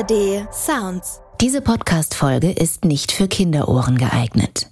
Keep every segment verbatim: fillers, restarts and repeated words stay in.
D Sounds. Diese Podcast-Folge ist nicht für Kinderohren geeignet.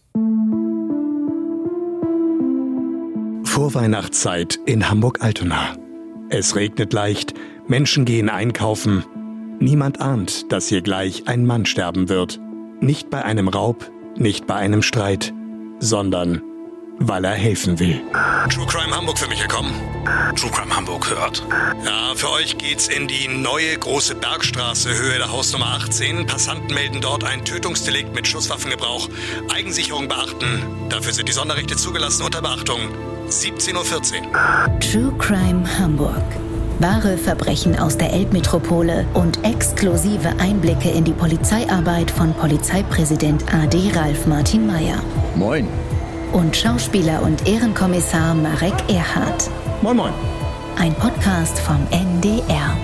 Vorweihnachtszeit in Hamburg-Altona. Es regnet leicht, Menschen gehen einkaufen. Niemand ahnt, dass hier gleich ein Mann sterben wird. Nicht bei einem Raub, nicht bei einem Streit, sondern weil er helfen will. True Crime Hamburg für mich gekommen. True Crime Hamburg hört. Ja, für euch geht's in die neue große Bergstraße, Höhe der Hausnummer achtzehn. Passanten melden dort ein Tötungsdelikt mit Schusswaffengebrauch. Eigensicherung beachten. Dafür sind die Sonderrechte zugelassen unter Beachtung. siebzehn Uhr vierzehn. True Crime Hamburg. Wahre Verbrechen aus der Elbmetropole und exklusive Einblicke in die Polizeiarbeit von Polizeipräsident A D Ralf Martin Mayer. Moin. Und Schauspieler und Ehrenkommissar Marek Erhardt. Moin, moin. Ein Podcast vom N D R.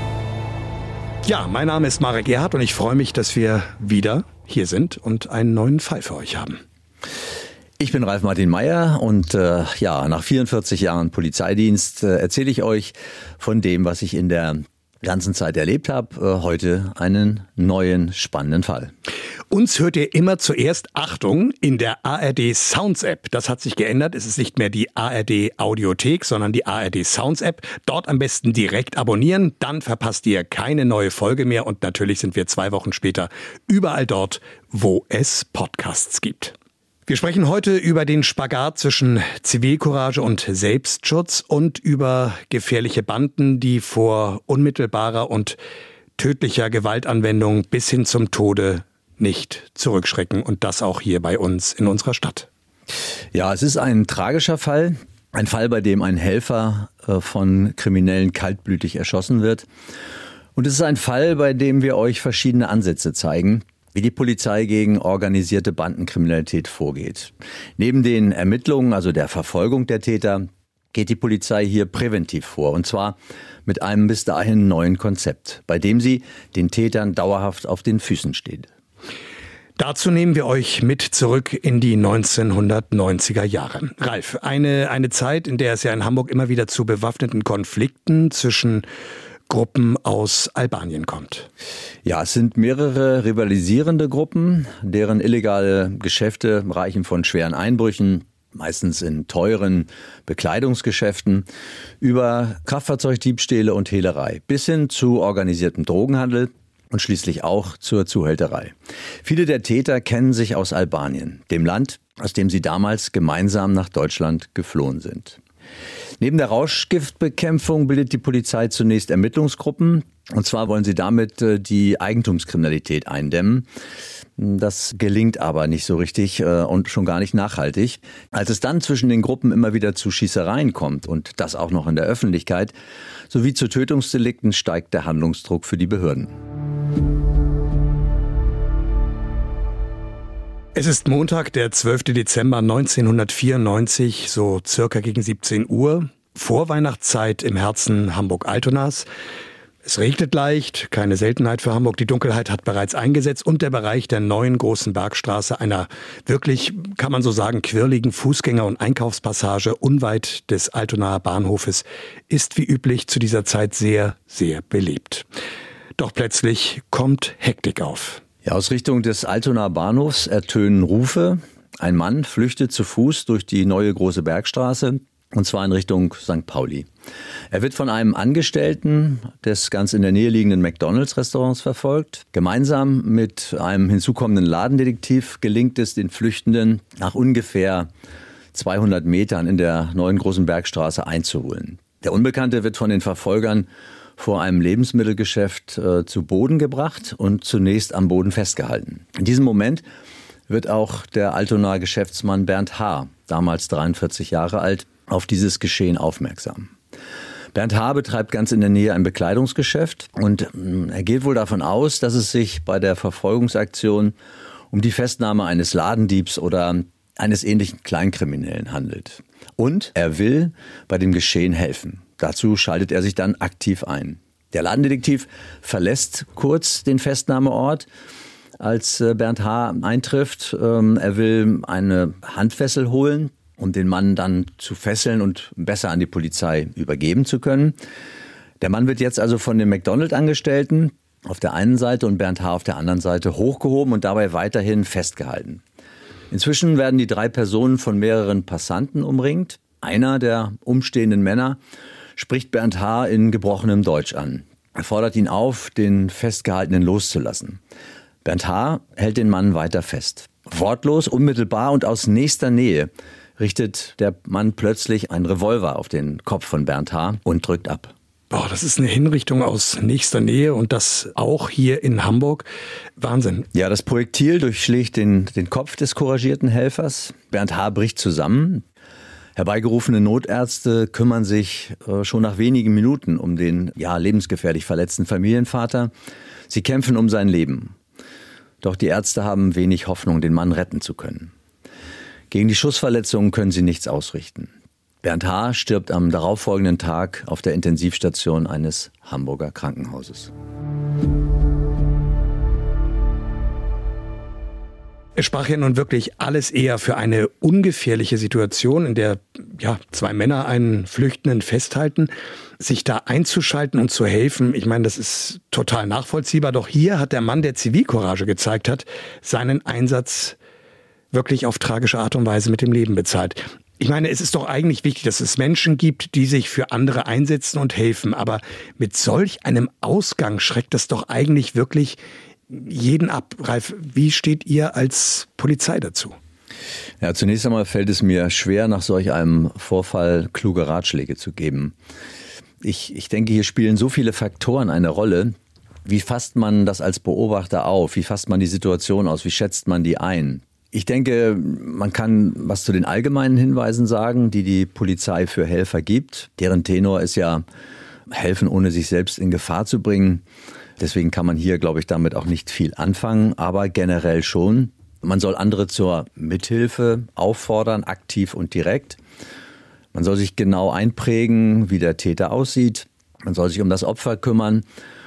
Ja, mein Name ist Marek Erhardt und ich freue mich, dass wir wieder hier sind und einen neuen Fall für euch haben. Ich bin Ralf Martin Mayer und äh, ja, nach vierundvierzig Jahren Polizeidienst äh, erzähle ich euch von dem, was ich in der ganzen Zeit erlebt habe. Äh, heute einen neuen spannenden Fall. Uns hört ihr immer zuerst, Achtung, in der A R D Sounds App. Das hat sich geändert. Es ist nicht mehr die A R D Audiothek, sondern die A R D Sounds App. Dort am besten direkt abonnieren. Dann verpasst ihr keine neue Folge mehr. Und natürlich sind wir zwei Wochen später überall dort, wo es Podcasts gibt. Wir sprechen heute über den Spagat zwischen Zivilcourage und Selbstschutz und über gefährliche Banden, die vor unmittelbarer und tödlicher Gewaltanwendung bis hin zum Tode nicht zurückschrecken. Und das auch hier bei uns in unserer Stadt. Ja, es ist ein tragischer Fall. Ein Fall, bei dem ein Helfer äh, von Kriminellen kaltblütig erschossen wird. Und es ist ein Fall, bei dem wir euch verschiedene Ansätze zeigen, wie die Polizei gegen organisierte Bandenkriminalität vorgeht. Neben den Ermittlungen, also der Verfolgung der Täter, geht die Polizei hier präventiv vor. Und zwar mit einem bis dahin neuen Konzept, bei dem sie den Tätern dauerhaft auf den Füßen steht. Dazu nehmen wir euch mit zurück in die neunzehnhundertneunziger Jahre. Ralf, eine, eine Zeit, in der es ja in Hamburg immer wieder zu bewaffneten Konflikten zwischen Gruppen aus Albanien kommt. Ja, es sind mehrere rivalisierende Gruppen, deren illegale Geschäfte reichen von schweren Einbrüchen, meistens in teuren Bekleidungsgeschäften, über Kraftfahrzeugdiebstähle und Hehlerei bis hin zu organisiertem Drogenhandel und schließlich auch zur Zuhälterei. Viele der Täter kennen sich aus Albanien, dem Land, aus dem sie damals gemeinsam nach Deutschland geflohen sind. Neben der Rauschgiftbekämpfung bildet die Polizei zunächst Ermittlungsgruppen. Und zwar wollen sie damit die Eigentumskriminalität eindämmen. Das gelingt aber nicht so richtig und schon gar nicht nachhaltig. Als es dann zwischen den Gruppen immer wieder zu Schießereien kommt und das auch noch in der Öffentlichkeit, sowie zu Tötungsdelikten, steigt der Handlungsdruck für die Behörden. Es ist Montag, der zwölfter Dezember neunzehnhundertvierundneunzig, so circa gegen siebzehn Uhr, Vorweihnachtszeit im Herzen Hamburg-Altonas. Es regnet leicht, keine Seltenheit für Hamburg, die Dunkelheit hat bereits eingesetzt und der Bereich der neuen großen Bergstraße, einer wirklich, kann man so sagen, quirligen Fußgänger- und Einkaufspassage unweit des Altonaer Bahnhofes, ist wie üblich zu dieser Zeit sehr, sehr belebt. Doch plötzlich kommt Hektik auf. Ja, aus Richtung des Altonaer Bahnhofs ertönen Rufe. Ein Mann flüchtet zu Fuß durch die neue große Bergstraße, und zwar in Richtung Sankt Pauli. Er wird von einem Angestellten des ganz in der Nähe liegenden McDonalds-Restaurants verfolgt. Gemeinsam mit einem hinzukommenden Ladendetektiv gelingt es den Flüchtenden, nach ungefähr zweihundert Metern in der neuen großen Bergstraße einzuholen. Der Unbekannte wird von den Verfolgern vor einem Lebensmittelgeschäft äh, zu Boden gebracht und zunächst am Boden festgehalten. In diesem Moment wird auch der Altonaer Geschäftsmann Bernd H., damals dreiundvierzig Jahre alt, auf dieses Geschehen aufmerksam. Bernd H. betreibt ganz in der Nähe ein Bekleidungsgeschäft und äh, er geht wohl davon aus, dass es sich bei der Verfolgungsaktion um die Festnahme eines Ladendiebs oder eines ähnlichen Kleinkriminellen handelt. Und er will bei dem Geschehen helfen. Dazu schaltet er sich dann aktiv ein. Der Ladendetektiv verlässt kurz den Festnahmeort, als Bernd H. eintrifft. Er will eine Handfessel holen, um den Mann dann zu fesseln und besser an die Polizei übergeben zu können. Der Mann wird jetzt also von dem McDonald-Angestellten auf der einen Seite und Bernd H. auf der anderen Seite hochgehoben und dabei weiterhin festgehalten. Inzwischen werden die drei Personen von mehreren Passanten umringt. Einer der umstehenden Männer spricht Bernd H. in gebrochenem Deutsch an. Er fordert ihn auf, den Festgehaltenen loszulassen. Bernd H. hält den Mann weiter fest. Wortlos, unmittelbar und aus nächster Nähe richtet der Mann plötzlich einen Revolver auf den Kopf von Bernd H. und drückt ab. Boah, das ist eine Hinrichtung aus nächster Nähe und das auch hier in Hamburg. Wahnsinn. Ja, das Projektil durchschlägt den, den Kopf des couragierten Helfers. Bernd H. bricht zusammen. Herbeigerufene Notärzte kümmern sich äh, schon nach wenigen Minuten um den ja lebensgefährlich verletzten Familienvater. Sie kämpfen um sein Leben. Doch die Ärzte haben wenig Hoffnung, den Mann retten zu können. Gegen die Schussverletzungen können sie nichts ausrichten. Bernd H. stirbt am darauffolgenden Tag auf der Intensivstation eines Hamburger Krankenhauses. Es sprach ja nun wirklich alles eher für eine ungefährliche Situation, in der ja, zwei Männer einen Flüchtenden festhalten. Sich da einzuschalten und zu helfen, ich meine, das ist total nachvollziehbar. Doch hier hat der Mann, der Zivilcourage gezeigt hat, seinen Einsatz wirklich auf tragische Art und Weise mit dem Leben bezahlt. Ich meine, es ist doch eigentlich wichtig, dass es Menschen gibt, die sich für andere einsetzen und helfen. Aber mit solch einem Ausgang schreckt das doch eigentlich wirklich jeden ab. Ralf, wie steht ihr als Polizei dazu? Ja, zunächst einmal fällt es mir schwer, nach solch einem Vorfall kluge Ratschläge zu geben. Ich, ich denke, hier spielen so viele Faktoren eine Rolle. Wie fasst man das als Beobachter auf? Wie fasst man die Situation aus? Wie schätzt man die ein? Ich denke, man kann was zu den allgemeinen Hinweisen sagen, die die Polizei für Helfer gibt. Deren Tenor ist ja, helfen, ohne sich selbst in Gefahr zu bringen. Deswegen kann man hier, glaube ich, damit auch nicht viel anfangen, aber generell schon. Man soll andere zur Mithilfe auffordern, aktiv und direkt. Man soll sich genau einprägen, wie der Täter aussieht. Man soll sich um das Opfer kümmern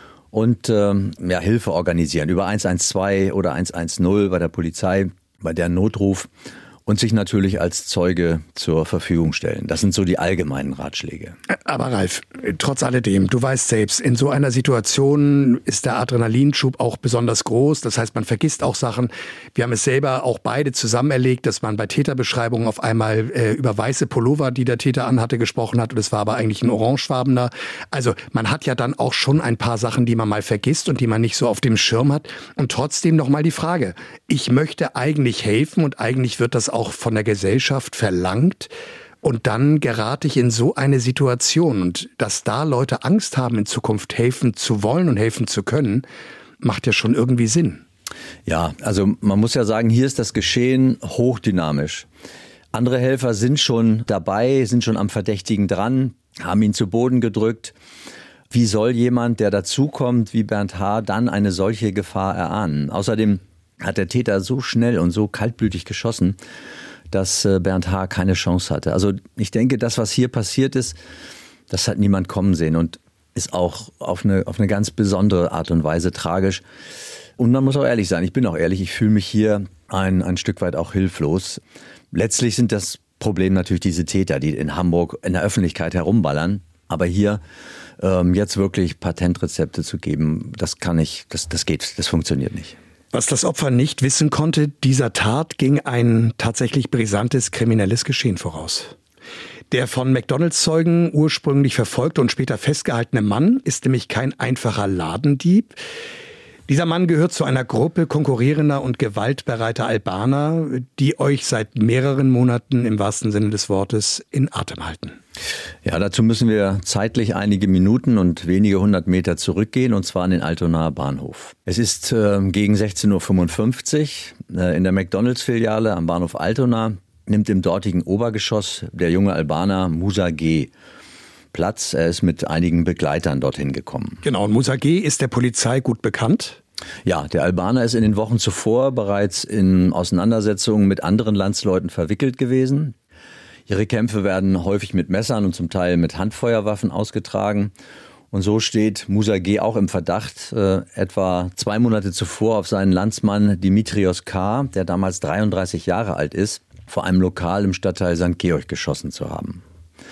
und ähm, ja, Hilfe organisieren über eins eins zwei oder eins eins null bei der Polizei, bei der Notruf und sich natürlich als Zeuge zur Verfügung stellen. Das sind so die allgemeinen Ratschläge. Aber Ralf, trotz alledem, du weißt selbst, in so einer Situation ist der Adrenalinschub auch besonders groß. Das heißt, man vergisst auch Sachen. Wir haben es selber auch beide zusammen erlebt, dass man bei Täterbeschreibungen auf einmal äh, über weiße Pullover, die der Täter anhatte, gesprochen hat. Und es war aber eigentlich ein orangefarbener. Also man hat ja dann auch schon ein paar Sachen, die man mal vergisst und die man nicht so auf dem Schirm hat. Und trotzdem nochmal die Frage. Ich möchte eigentlich helfen und eigentlich wird das auch von der Gesellschaft verlangt. Und dann gerate ich in so eine Situation. Und dass da Leute Angst haben, in Zukunft helfen zu wollen und helfen zu können, macht ja schon irgendwie Sinn. Ja, also man muss ja sagen, hier ist das Geschehen hochdynamisch. Andere Helfer sind schon dabei, sind schon am Verdächtigen dran, haben ihn zu Boden gedrückt. Wie soll jemand, der dazukommt, wie Bernd H., dann eine solche Gefahr erahnen? Außerdem hat der Täter so schnell und so kaltblütig geschossen, dass Bernd H. keine Chance hatte. Also ich denke, das, was hier passiert ist, das hat niemand kommen sehen und ist auch auf eine, auf eine ganz besondere Art und Weise tragisch. Und man muss auch ehrlich sein, ich bin auch ehrlich, ich fühle mich hier ein, ein Stück weit auch hilflos. Letztlich sind das Problem natürlich diese Täter, die in Hamburg in der Öffentlichkeit herumballern. Aber hier ähm, jetzt wirklich Patentrezepte zu geben, das kann ich, das, das geht, das funktioniert nicht. Was das Opfer nicht wissen konnte, dieser Tat ging ein tatsächlich brisantes kriminelles Geschehen voraus. Der von McDonalds-Zeugen ursprünglich verfolgte und später festgehaltene Mann ist nämlich kein einfacher Ladendieb. Dieser Mann gehört zu einer Gruppe konkurrierender und gewaltbereiter Albaner, die euch seit mehreren Monaten im wahrsten Sinne des Wortes in Atem halten. Ja, dazu müssen wir zeitlich einige Minuten und wenige hundert Meter zurückgehen, und zwar an den Altonaer Bahnhof. Es ist äh, gegen sechzehn Uhr fünfundfünfzig äh, in der McDonalds-Filiale am Bahnhof Altona, nimmt im dortigen Obergeschoss der junge Albaner Musa G. Platz. Er ist mit einigen Begleitern dorthin gekommen. Genau, und Musa G. ist der Polizei gut bekannt? Ja, der Albaner ist in den Wochen zuvor bereits in Auseinandersetzungen mit anderen Landsleuten verwickelt gewesen. Ihre Kämpfe werden häufig mit Messern und zum Teil mit Handfeuerwaffen ausgetragen. Und so steht Musa G. auch im Verdacht, äh, etwa zwei Monate zuvor auf seinen Landsmann Dimitrios K., der damals dreiunddreißig Jahre alt ist, vor einem Lokal im Stadtteil Sankt Georg geschossen zu haben.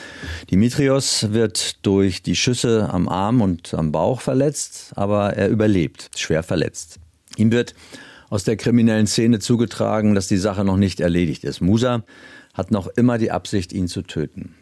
Dimitrios wird durch die Schüsse am Arm und am Bauch verletzt, aber er überlebt, schwer verletzt. Ihm wird aus der kriminellen Szene zugetragen, dass die Sache noch nicht erledigt ist. Musa hat noch immer die Absicht, ihn zu töten.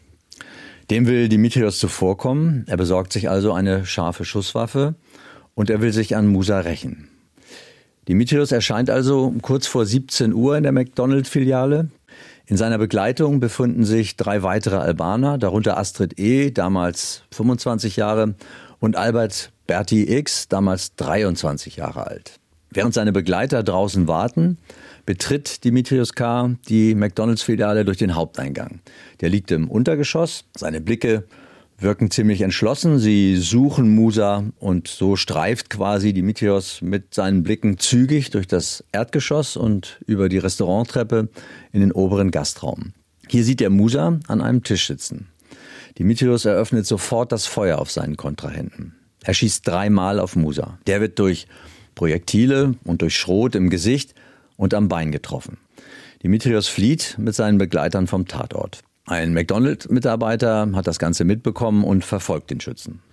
Dem will Dimitrios zuvorkommen. Er besorgt sich also eine scharfe Schusswaffe und er will sich an Musa rächen. Dimitrios erscheint also kurz vor siebzehn Uhr in der McDonald's-Filiale. In seiner Begleitung befinden sich drei weitere Albaner, darunter Astrid E., damals fünfundzwanzig Jahre, und Albert Berti X., damals dreiundzwanzig Jahre alt. Während seine Begleiter draußen warten, betritt Dimitrios K. die McDonald's-Filiale durch den Haupteingang. Der liegt im Untergeschoss. Seine Blicke wirken ziemlich entschlossen. Sie suchen Musa und so streift quasi Dimitrios mit seinen Blicken zügig durch das Erdgeschoss und über die Restauranttreppe in den oberen Gastraum. Hier sieht er Musa an einem Tisch sitzen. Dimitrios eröffnet sofort das Feuer auf seinen Kontrahenten. Er schießt dreimal auf Musa. Der wird durch Projektile und durch Schrot im Gesicht und am Bein getroffen. Dimitrios flieht mit seinen Begleitern vom Tatort. Ein McDonald's-Mitarbeiter hat das Ganze mitbekommen und verfolgt den Schützen.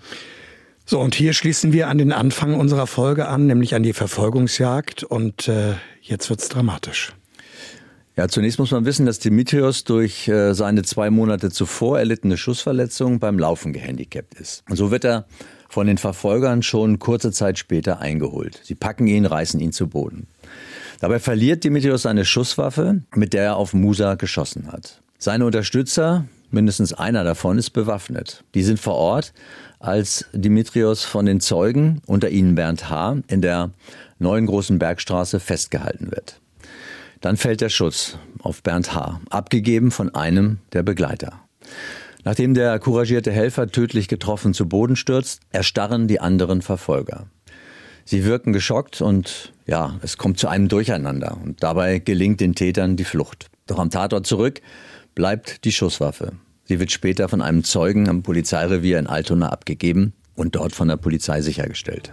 So, und hier schließen wir an den Anfang unserer Folge an, nämlich an die Verfolgungsjagd. Und äh, jetzt wird's dramatisch. Ja, zunächst muss man wissen, dass Dimitrios durch äh, seine zwei Monate zuvor erlittene Schussverletzung beim Laufen gehandicapt ist. Und so wird er von den Verfolgern schon kurze Zeit später eingeholt. Sie packen ihn, reißen ihn zu Boden. Dabei verliert Dimitrios seine Schusswaffe, mit der er auf Musa geschossen hat. Seine Unterstützer, mindestens einer davon, ist bewaffnet. Die sind vor Ort, als Dimitrios von den Zeugen, unter ihnen Bernd H., in der neuen Großen Bergstraße festgehalten wird. Dann fällt der Schuss auf Bernd H., abgegeben von einem der Begleiter. Nachdem der couragierte Helfer tödlich getroffen zu Boden stürzt, erstarren die anderen Verfolger. Sie wirken geschockt und ja, es kommt zu einem Durcheinander. Und dabei gelingt den Tätern die Flucht. Doch am Tatort zurück bleibt die Schusswaffe. Sie wird später von einem Zeugen am Polizeirevier in Altona abgegeben und dort von der Polizei sichergestellt.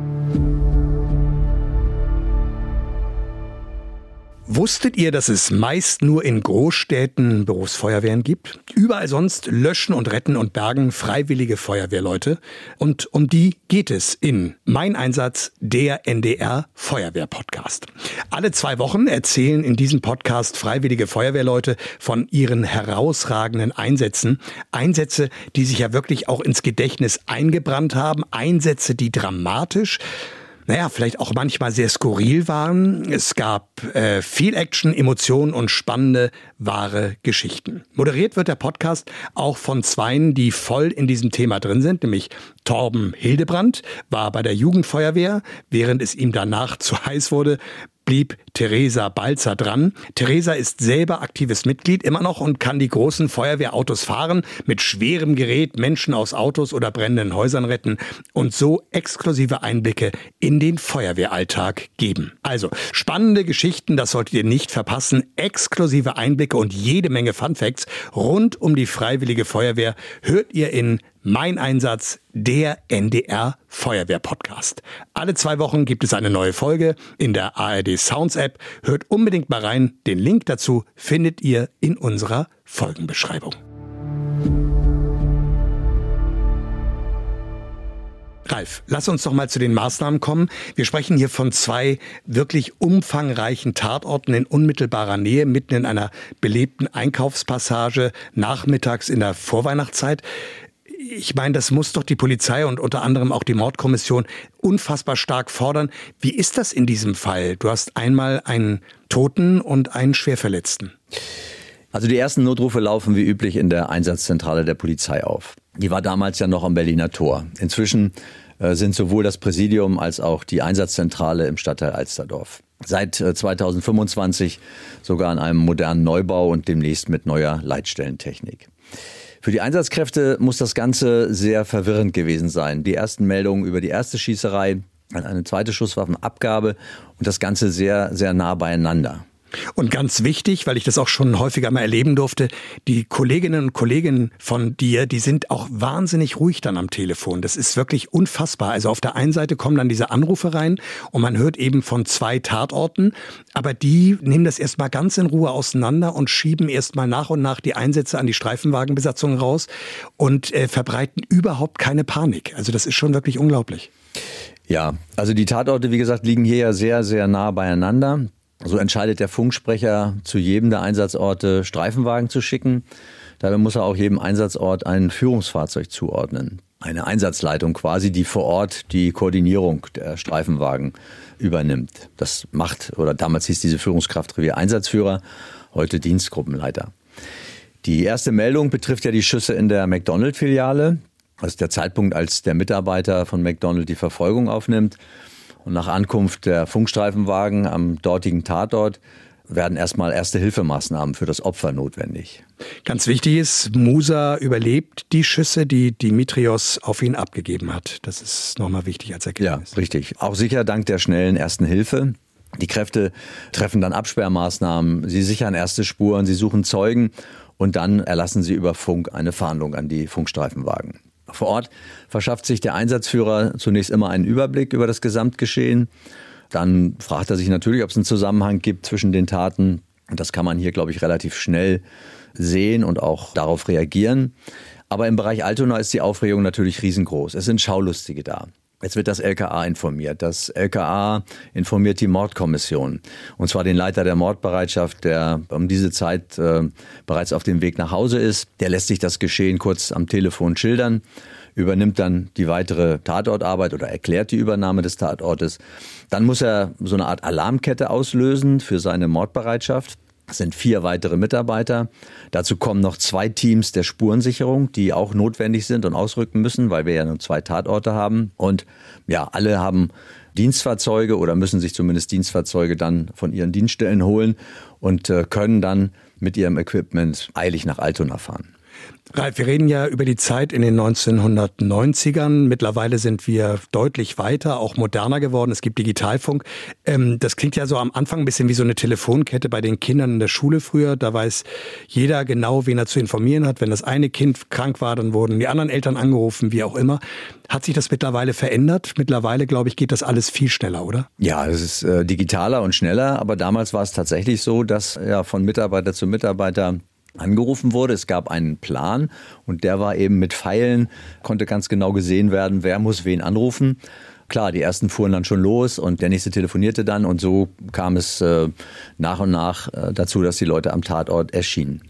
Wusstet ihr, dass es meist nur in Großstädten Berufsfeuerwehren gibt? Überall sonst löschen und retten und bergen freiwillige Feuerwehrleute. Und um die geht es in Mein Einsatz, der N D R Feuerwehr-Podcast. Alle zwei Wochen erzählen in diesem Podcast freiwillige Feuerwehrleute von ihren herausragenden Einsätzen. Einsätze, die sich ja wirklich auch ins Gedächtnis eingebrannt haben. Einsätze, die dramatisch, naja, vielleicht auch manchmal sehr skurril waren. Es gab äh, viel Action, Emotionen und spannende, wahre Geschichten. Moderiert wird der Podcast auch von Zweien, die voll in diesem Thema drin sind, nämlich Torben Hildebrand war bei der Jugendfeuerwehr, während es ihm danach zu heiß wurde, blieb Theresa Balzer dran. Theresa ist selber aktives Mitglied immer noch und kann die großen Feuerwehrautos fahren, mit schwerem Gerät Menschen aus Autos oder brennenden Häusern retten und so exklusive Einblicke in den Feuerwehralltag geben. Also spannende Geschichten, das solltet ihr nicht verpassen. Exklusive Einblicke und jede Menge Funfacts rund um die Freiwillige Feuerwehr hört ihr in Mein Einsatz, der N D R Feuerwehr-Podcast. Alle zwei Wochen gibt es eine neue Folge in der A R D Sounds App. Hört unbedingt mal rein. Den Link dazu findet ihr in unserer Folgenbeschreibung. Ralf, lass uns doch mal zu den Maßnahmen kommen. Wir sprechen hier von zwei wirklich umfangreichen Tatorten in unmittelbarer Nähe, mitten in einer belebten Einkaufspassage, nachmittags in der Vorweihnachtszeit. Ich meine, das muss doch die Polizei und unter anderem auch die Mordkommission unfassbar stark fordern. Wie ist das in diesem Fall? Du hast einmal einen Toten und einen Schwerverletzten. Also die ersten Notrufe laufen wie üblich in der Einsatzzentrale der Polizei auf. Die war damals ja noch am Berliner Tor. Inzwischen äh, sind sowohl das Präsidium als auch die Einsatzzentrale im Stadtteil Alsterdorf seit äh, zweitausendfünfundzwanzig sogar an einem modernen Neubau und demnächst mit neuer Leitstellentechnik. Für die Einsatzkräfte muss das Ganze sehr verwirrend gewesen sein. Die ersten Meldungen über die erste Schießerei, eine zweite Schusswaffenabgabe und das Ganze sehr, sehr nah beieinander. Und ganz wichtig, weil ich das auch schon häufiger mal erleben durfte, die Kolleginnen und Kollegen von dir, die sind auch wahnsinnig ruhig dann am Telefon. Das ist wirklich unfassbar. Also auf der einen Seite kommen dann diese Anrufe rein und man hört eben von zwei Tatorten, aber die nehmen das erstmal ganz in Ruhe auseinander und schieben erstmal nach und nach die Einsätze an die Streifenwagenbesatzung raus und äh, verbreiten überhaupt keine Panik. Also das ist schon wirklich unglaublich. Ja, also die Tatorte, wie gesagt, liegen hier ja sehr, sehr nah beieinander. So entscheidet der Funksprecher, zu jedem der Einsatzorte Streifenwagen zu schicken. Dabei muss er auch jedem Einsatzort ein Führungsfahrzeug zuordnen. Eine Einsatzleitung quasi, die vor Ort die Koordinierung der Streifenwagen übernimmt. Das macht, oder damals hieß diese Führungskraft Revier-Einsatzführer, heute Dienstgruppenleiter. Die erste Meldung betrifft ja die Schüsse in der McDonald-Filiale. Das ist der Zeitpunkt, als der Mitarbeiter von McDonald die Verfolgung aufnimmt. Und nach Ankunft der Funkstreifenwagen am dortigen Tatort werden erstmal Erste-Hilfemaßnahmen für das Opfer notwendig. Ganz wichtig ist, Musa überlebt die Schüsse, die Dimitrios auf ihn abgegeben hat. Das ist nochmal wichtig als Erkenntnis. Ja, richtig. Auch sicher dank der schnellen Ersten Hilfe. Die Kräfte treffen dann Absperrmaßnahmen, sie sichern erste Spuren, sie suchen Zeugen und dann erlassen sie über Funk eine Fahndung an die Funkstreifenwagen. Vor Ort verschafft sich der Einsatzführer zunächst immer einen Überblick über das Gesamtgeschehen. Dann fragt er sich natürlich, ob es einen Zusammenhang gibt zwischen den Taten. Und das kann man hier, glaube ich, relativ schnell sehen und auch darauf reagieren. Aber im Bereich Altona ist die Aufregung natürlich riesengroß. Es sind Schaulustige da. Jetzt wird das L K A informiert. Das L K A informiert die Mordkommission. Und zwar den Leiter der Mordbereitschaft, der um diese Zeit äh, bereits auf dem Weg nach Hause ist. Der lässt sich das Geschehen kurz am Telefon schildern, übernimmt dann die weitere Tatortarbeit oder erklärt die Übernahme des Tatortes. Dann muss er so eine Art Alarmkette auslösen für seine Mordbereitschaft. Es sind vier weitere Mitarbeiter. Dazu kommen noch zwei Teams der Spurensicherung, die auch notwendig sind und ausrücken müssen, weil wir ja nur zwei Tatorte haben. Und ja, alle haben Dienstfahrzeuge oder müssen sich zumindest Dienstfahrzeuge dann von ihren Dienststellen holen und äh, können dann mit ihrem Equipment eilig nach Altona fahren. Ralf, wir reden ja über die Zeit in den neunzehnhundertneunzigern. Mittlerweile sind wir deutlich weiter, auch moderner geworden. Es gibt Digitalfunk. Ähm, das klingt ja so am Anfang ein bisschen wie so eine Telefonkette bei den Kindern in der Schule früher. Da weiß jeder genau, wen er zu informieren hat. Wenn das eine Kind krank war, dann wurden die anderen Eltern angerufen, wie auch immer. Hat sich das mittlerweile verändert? Mittlerweile, glaube ich, geht das alles viel schneller, oder? Ja, es ist äh, digitaler und schneller. Aber damals war es tatsächlich so, dass ja von Mitarbeiter zu Mitarbeiter angerufen wurde. Es gab einen Plan und der war eben mit Pfeilen, konnte ganz genau gesehen werden, wer muss wen anrufen. Klar, die ersten fuhren dann schon los und der nächste telefonierte dann und so kam es äh, nach und nach äh, dazu, dass die Leute am Tatort erschienen.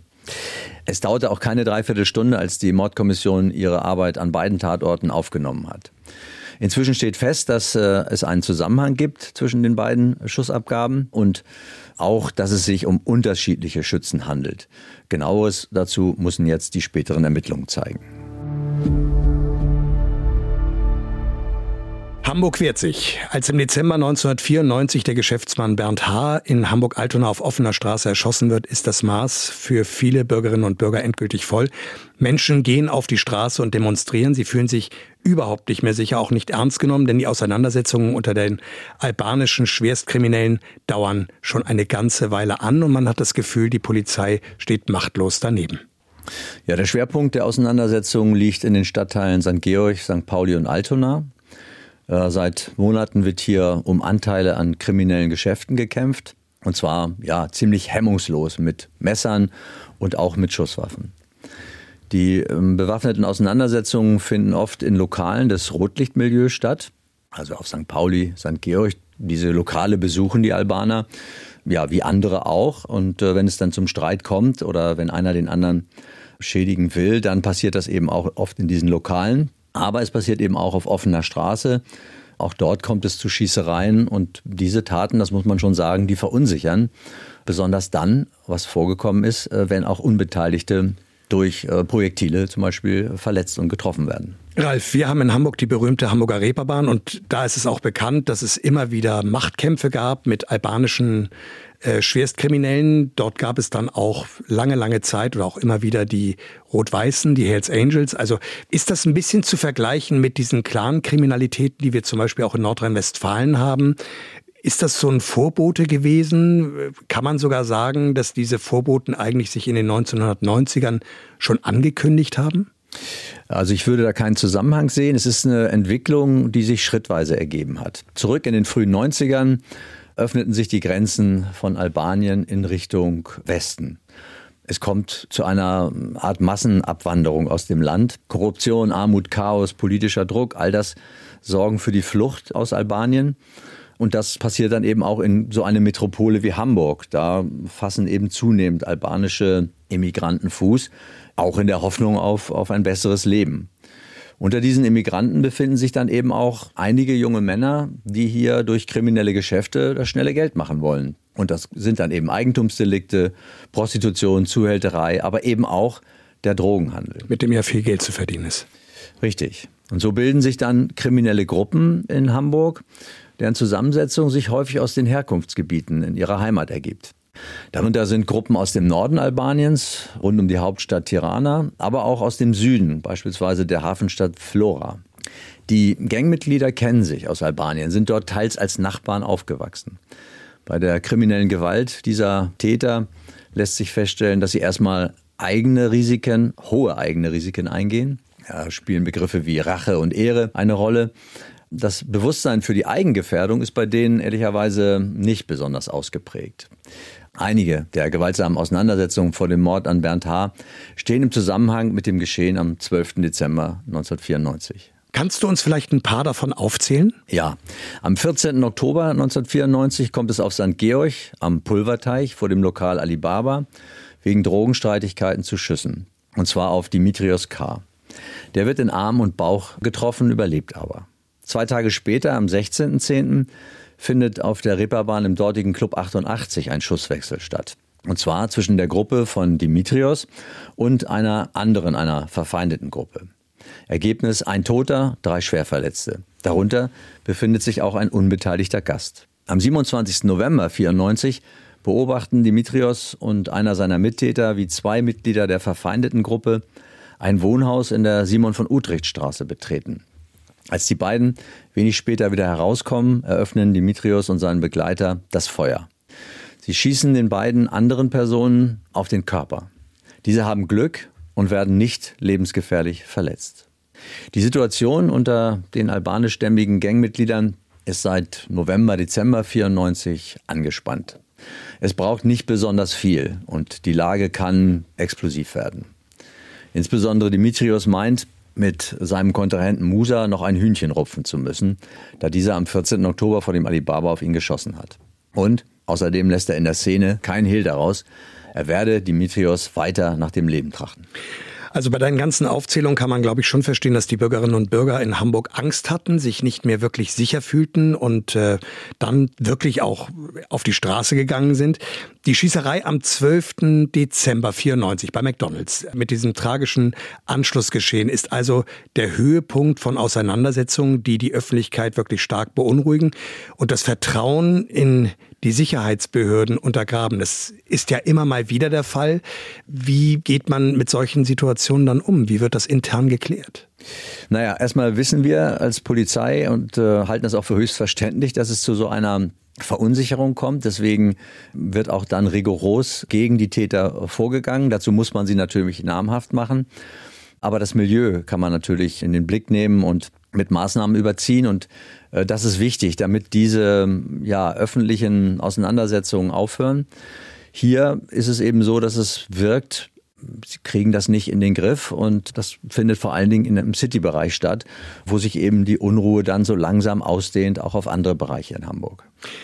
Es dauerte auch keine Dreiviertelstunde, als die Mordkommission ihre Arbeit an beiden Tatorten aufgenommen hat. Inzwischen steht fest, dass äh, es einen Zusammenhang gibt zwischen den beiden Schussabgaben und auch, dass es sich um unterschiedliche Schützen handelt. Genaueres dazu müssen jetzt die späteren Ermittlungen zeigen. Hamburg wehrt sich. Als im Dezember neunzehnhundertvierundneunzig der Geschäftsmann Bernd H. in Hamburg-Altona auf offener Straße erschossen wird, ist das Maß für viele Bürgerinnen und Bürger endgültig voll. Menschen gehen auf die Straße und demonstrieren. Sie fühlen sich überhaupt nicht mehr sicher, auch nicht ernst genommen, denn die Auseinandersetzungen unter den albanischen Schwerstkriminellen dauern schon eine ganze Weile an und man hat das Gefühl, die Polizei steht machtlos daneben. Ja, der Schwerpunkt der Auseinandersetzungen liegt in den Stadtteilen Sankt Georg, Sankt Pauli und Altona. Seit Monaten wird hier um Anteile an kriminellen Geschäften gekämpft. Und zwar ja ziemlich hemmungslos mit Messern und auch mit Schusswaffen. Die ähm, bewaffneten Auseinandersetzungen finden oft in Lokalen des Rotlichtmilieus statt. Also auf Sankt Pauli, Sankt Georg. Diese Lokale besuchen die Albaner, ja wie andere auch. Und äh, wenn es dann zum Streit kommt oder wenn einer den anderen schädigen will, dann passiert das eben auch oft in diesen Lokalen. Aber es passiert eben auch auf offener Straße. Auch dort kommt es zu Schießereien und diese Taten, das muss man schon sagen, die verunsichern. Besonders dann, was vorgekommen ist, wenn auch Unbeteiligte durch Projektile zum Beispiel verletzt und getroffen werden. Ralf, wir haben in Hamburg die berühmte Hamburger Reeperbahn und da ist es auch bekannt, dass es immer wieder Machtkämpfe gab mit albanischen äh, Schwerstkriminellen. Dort gab es dann auch lange, lange Zeit oder auch immer wieder die Rot-Weißen, die Hells Angels. Also ist das ein bisschen zu vergleichen mit diesen Clan-Kriminalitäten, die wir zum Beispiel auch in Nordrhein-Westfalen haben? Ist das so ein Vorbote gewesen? Kann man sogar sagen, dass diese Vorboten eigentlich sich in den neunzehnhundertneunzigern schon angekündigt haben? Also ich würde da keinen Zusammenhang sehen. Es ist eine Entwicklung, die sich schrittweise ergeben hat. Zurück in den frühen neunzigern öffneten sich die Grenzen von Albanien in Richtung Westen. Es kommt zu einer Art Massenabwanderung aus dem Land. Korruption, Armut, Chaos, politischer Druck, all das sorgen für die Flucht aus Albanien. Und das passiert dann eben auch in so eine Metropole wie Hamburg. Da fassen eben zunehmend albanische Immigranten Fuß, auch in der Hoffnung auf, auf ein besseres Leben. Unter diesen Immigranten befinden sich dann eben auch einige junge Männer, die hier durch kriminelle Geschäfte das schnelle Geld machen wollen. Und das sind dann eben Eigentumsdelikte, Prostitution, Zuhälterei, aber eben auch der Drogenhandel. Mit dem ja viel Geld zu verdienen ist. Richtig. Und so bilden sich dann kriminelle Gruppen in Hamburg, deren Zusammensetzung sich häufig aus den Herkunftsgebieten in ihrer Heimat ergibt. Darunter sind Gruppen aus dem Norden Albaniens, rund um die Hauptstadt Tirana, aber auch aus dem Süden, beispielsweise der Hafenstadt Vlora. Die Gangmitglieder kennen sich aus Albanien, sind dort teils als Nachbarn aufgewachsen. Bei der kriminellen Gewalt dieser Täter lässt sich feststellen, dass sie erstmal eigene Risiken, hohe eigene Risiken eingehen. Da spielen Begriffe wie Rache und Ehre eine Rolle. Das Bewusstsein für die Eigengefährdung ist bei denen ehrlicherweise nicht besonders ausgeprägt. Einige der gewaltsamen Auseinandersetzungen vor dem Mord an Bernd H. stehen im Zusammenhang mit dem Geschehen am zwölften Dezember neunzehnhundertvierundneunzig. Kannst du uns vielleicht ein paar davon aufzählen? Ja, am vierzehnten Oktober neunzehnhundertvierundneunzig kommt es auf Sankt Georg am Pulverteich vor dem Lokal Alibaba wegen Drogenstreitigkeiten zu Schüssen. Und zwar auf Dimitrios K. Der wird in Arm und Bauch getroffen, überlebt aber. Zwei Tage später, am sechzehnten zehnten findet auf der Reeperbahn im dortigen Club achtundachtzig ein Schusswechsel statt. Und zwar zwischen der Gruppe von Dimitrios und einer anderen, einer verfeindeten Gruppe. Ergebnis: ein Toter, drei Schwerverletzte. Darunter befindet sich auch ein unbeteiligter Gast. Am siebenundzwanzigsten November neunzehnhundertvierundneunzig beobachten Dimitrios und einer seiner Mittäter, wie zwei Mitglieder der verfeindeten Gruppe ein Wohnhaus in der Simon-von-Utrecht-Straße betreten. Als die beiden wenig später wieder herauskommen, eröffnen Dimitrios und sein Begleiter das Feuer. Sie schießen den beiden anderen Personen auf den Körper. Diese haben Glück und werden nicht lebensgefährlich verletzt. Die Situation unter den albanischstämmigen Gangmitgliedern ist seit November, Dezember vierundneunzig angespannt. Es braucht nicht besonders viel und die Lage kann explosiv werden. Insbesondere Dimitrios meint, mit seinem Kontrahenten Musa noch ein Hühnchen rupfen zu müssen, da dieser am vierzehnten Oktober vor dem Alibaba auf ihn geschossen hat. Und außerdem lässt er in der Szene kein Hehl daraus, er werde Dimitrios weiter nach dem Leben trachten. Also bei deinen ganzen Aufzählungen kann man, glaube ich, schon verstehen, dass die Bürgerinnen und Bürger in Hamburg Angst hatten, sich nicht mehr wirklich sicher fühlten und äh, dann wirklich auch auf die Straße gegangen sind. Die Schießerei am zwölften Dezember vierundneunzig bei McDonald's mit diesem tragischen Anschlussgeschehen ist also der Höhepunkt von Auseinandersetzungen, die die Öffentlichkeit wirklich stark beunruhigen und das Vertrauen in die Sicherheitsbehörden untergraben. Das ist ja immer mal wieder der Fall. Wie geht man mit solchen Situationen dann um? Wie wird das intern geklärt? Naja, erstmal wissen wir als Polizei und äh, halten das auch für höchst verständlich, dass es zu so einer Verunsicherung kommt. Deswegen wird auch dann rigoros gegen die Täter vorgegangen. Dazu muss man sie natürlich namhaft machen. Aber das Milieu kann man natürlich in den Blick nehmen und mit Maßnahmen überziehen. Und äh, das ist wichtig, damit diese ja, öffentlichen Auseinandersetzungen aufhören. Hier ist es eben so, dass es wirkt, sie kriegen das nicht in den Griff. Und das findet vor allen Dingen im City-Bereich statt, wo sich eben die Unruhe dann so langsam ausdehnt, auch auf andere Bereiche in Hamburg.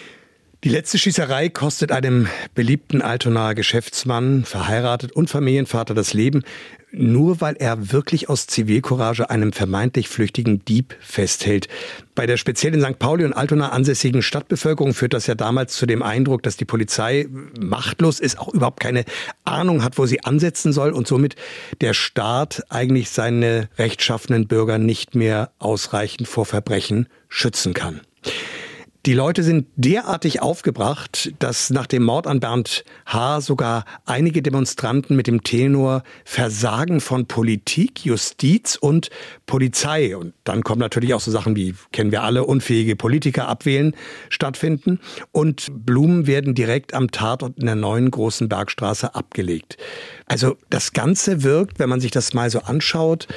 Die letzte Schießerei kostet einem beliebten Altonaer Geschäftsmann, verheiratet und Familienvater, das Leben, nur weil er wirklich aus Zivilcourage einem vermeintlich flüchtigen Dieb festhält. Bei der speziell in Sankt Pauli und Altona ansässigen Stadtbevölkerung führt das ja damals zu dem Eindruck, dass die Polizei machtlos ist, auch überhaupt keine Ahnung hat, wo sie ansetzen soll und somit der Staat eigentlich seine rechtschaffenen Bürger nicht mehr ausreichend vor Verbrechen schützen kann. Die Leute sind derartig aufgebracht, dass nach dem Mord an Bernd H. sogar einige Demonstranten mit dem Tenor Versagen von Politik, Justiz und Polizei, und dann kommen natürlich auch so Sachen wie, kennen wir alle, unfähige Politiker abwählen, stattfinden. Und Blumen werden direkt am Tatort in der neuen Großen Bergstraße abgelegt. Also das Ganze wirkt, wenn man sich das mal so anschaut,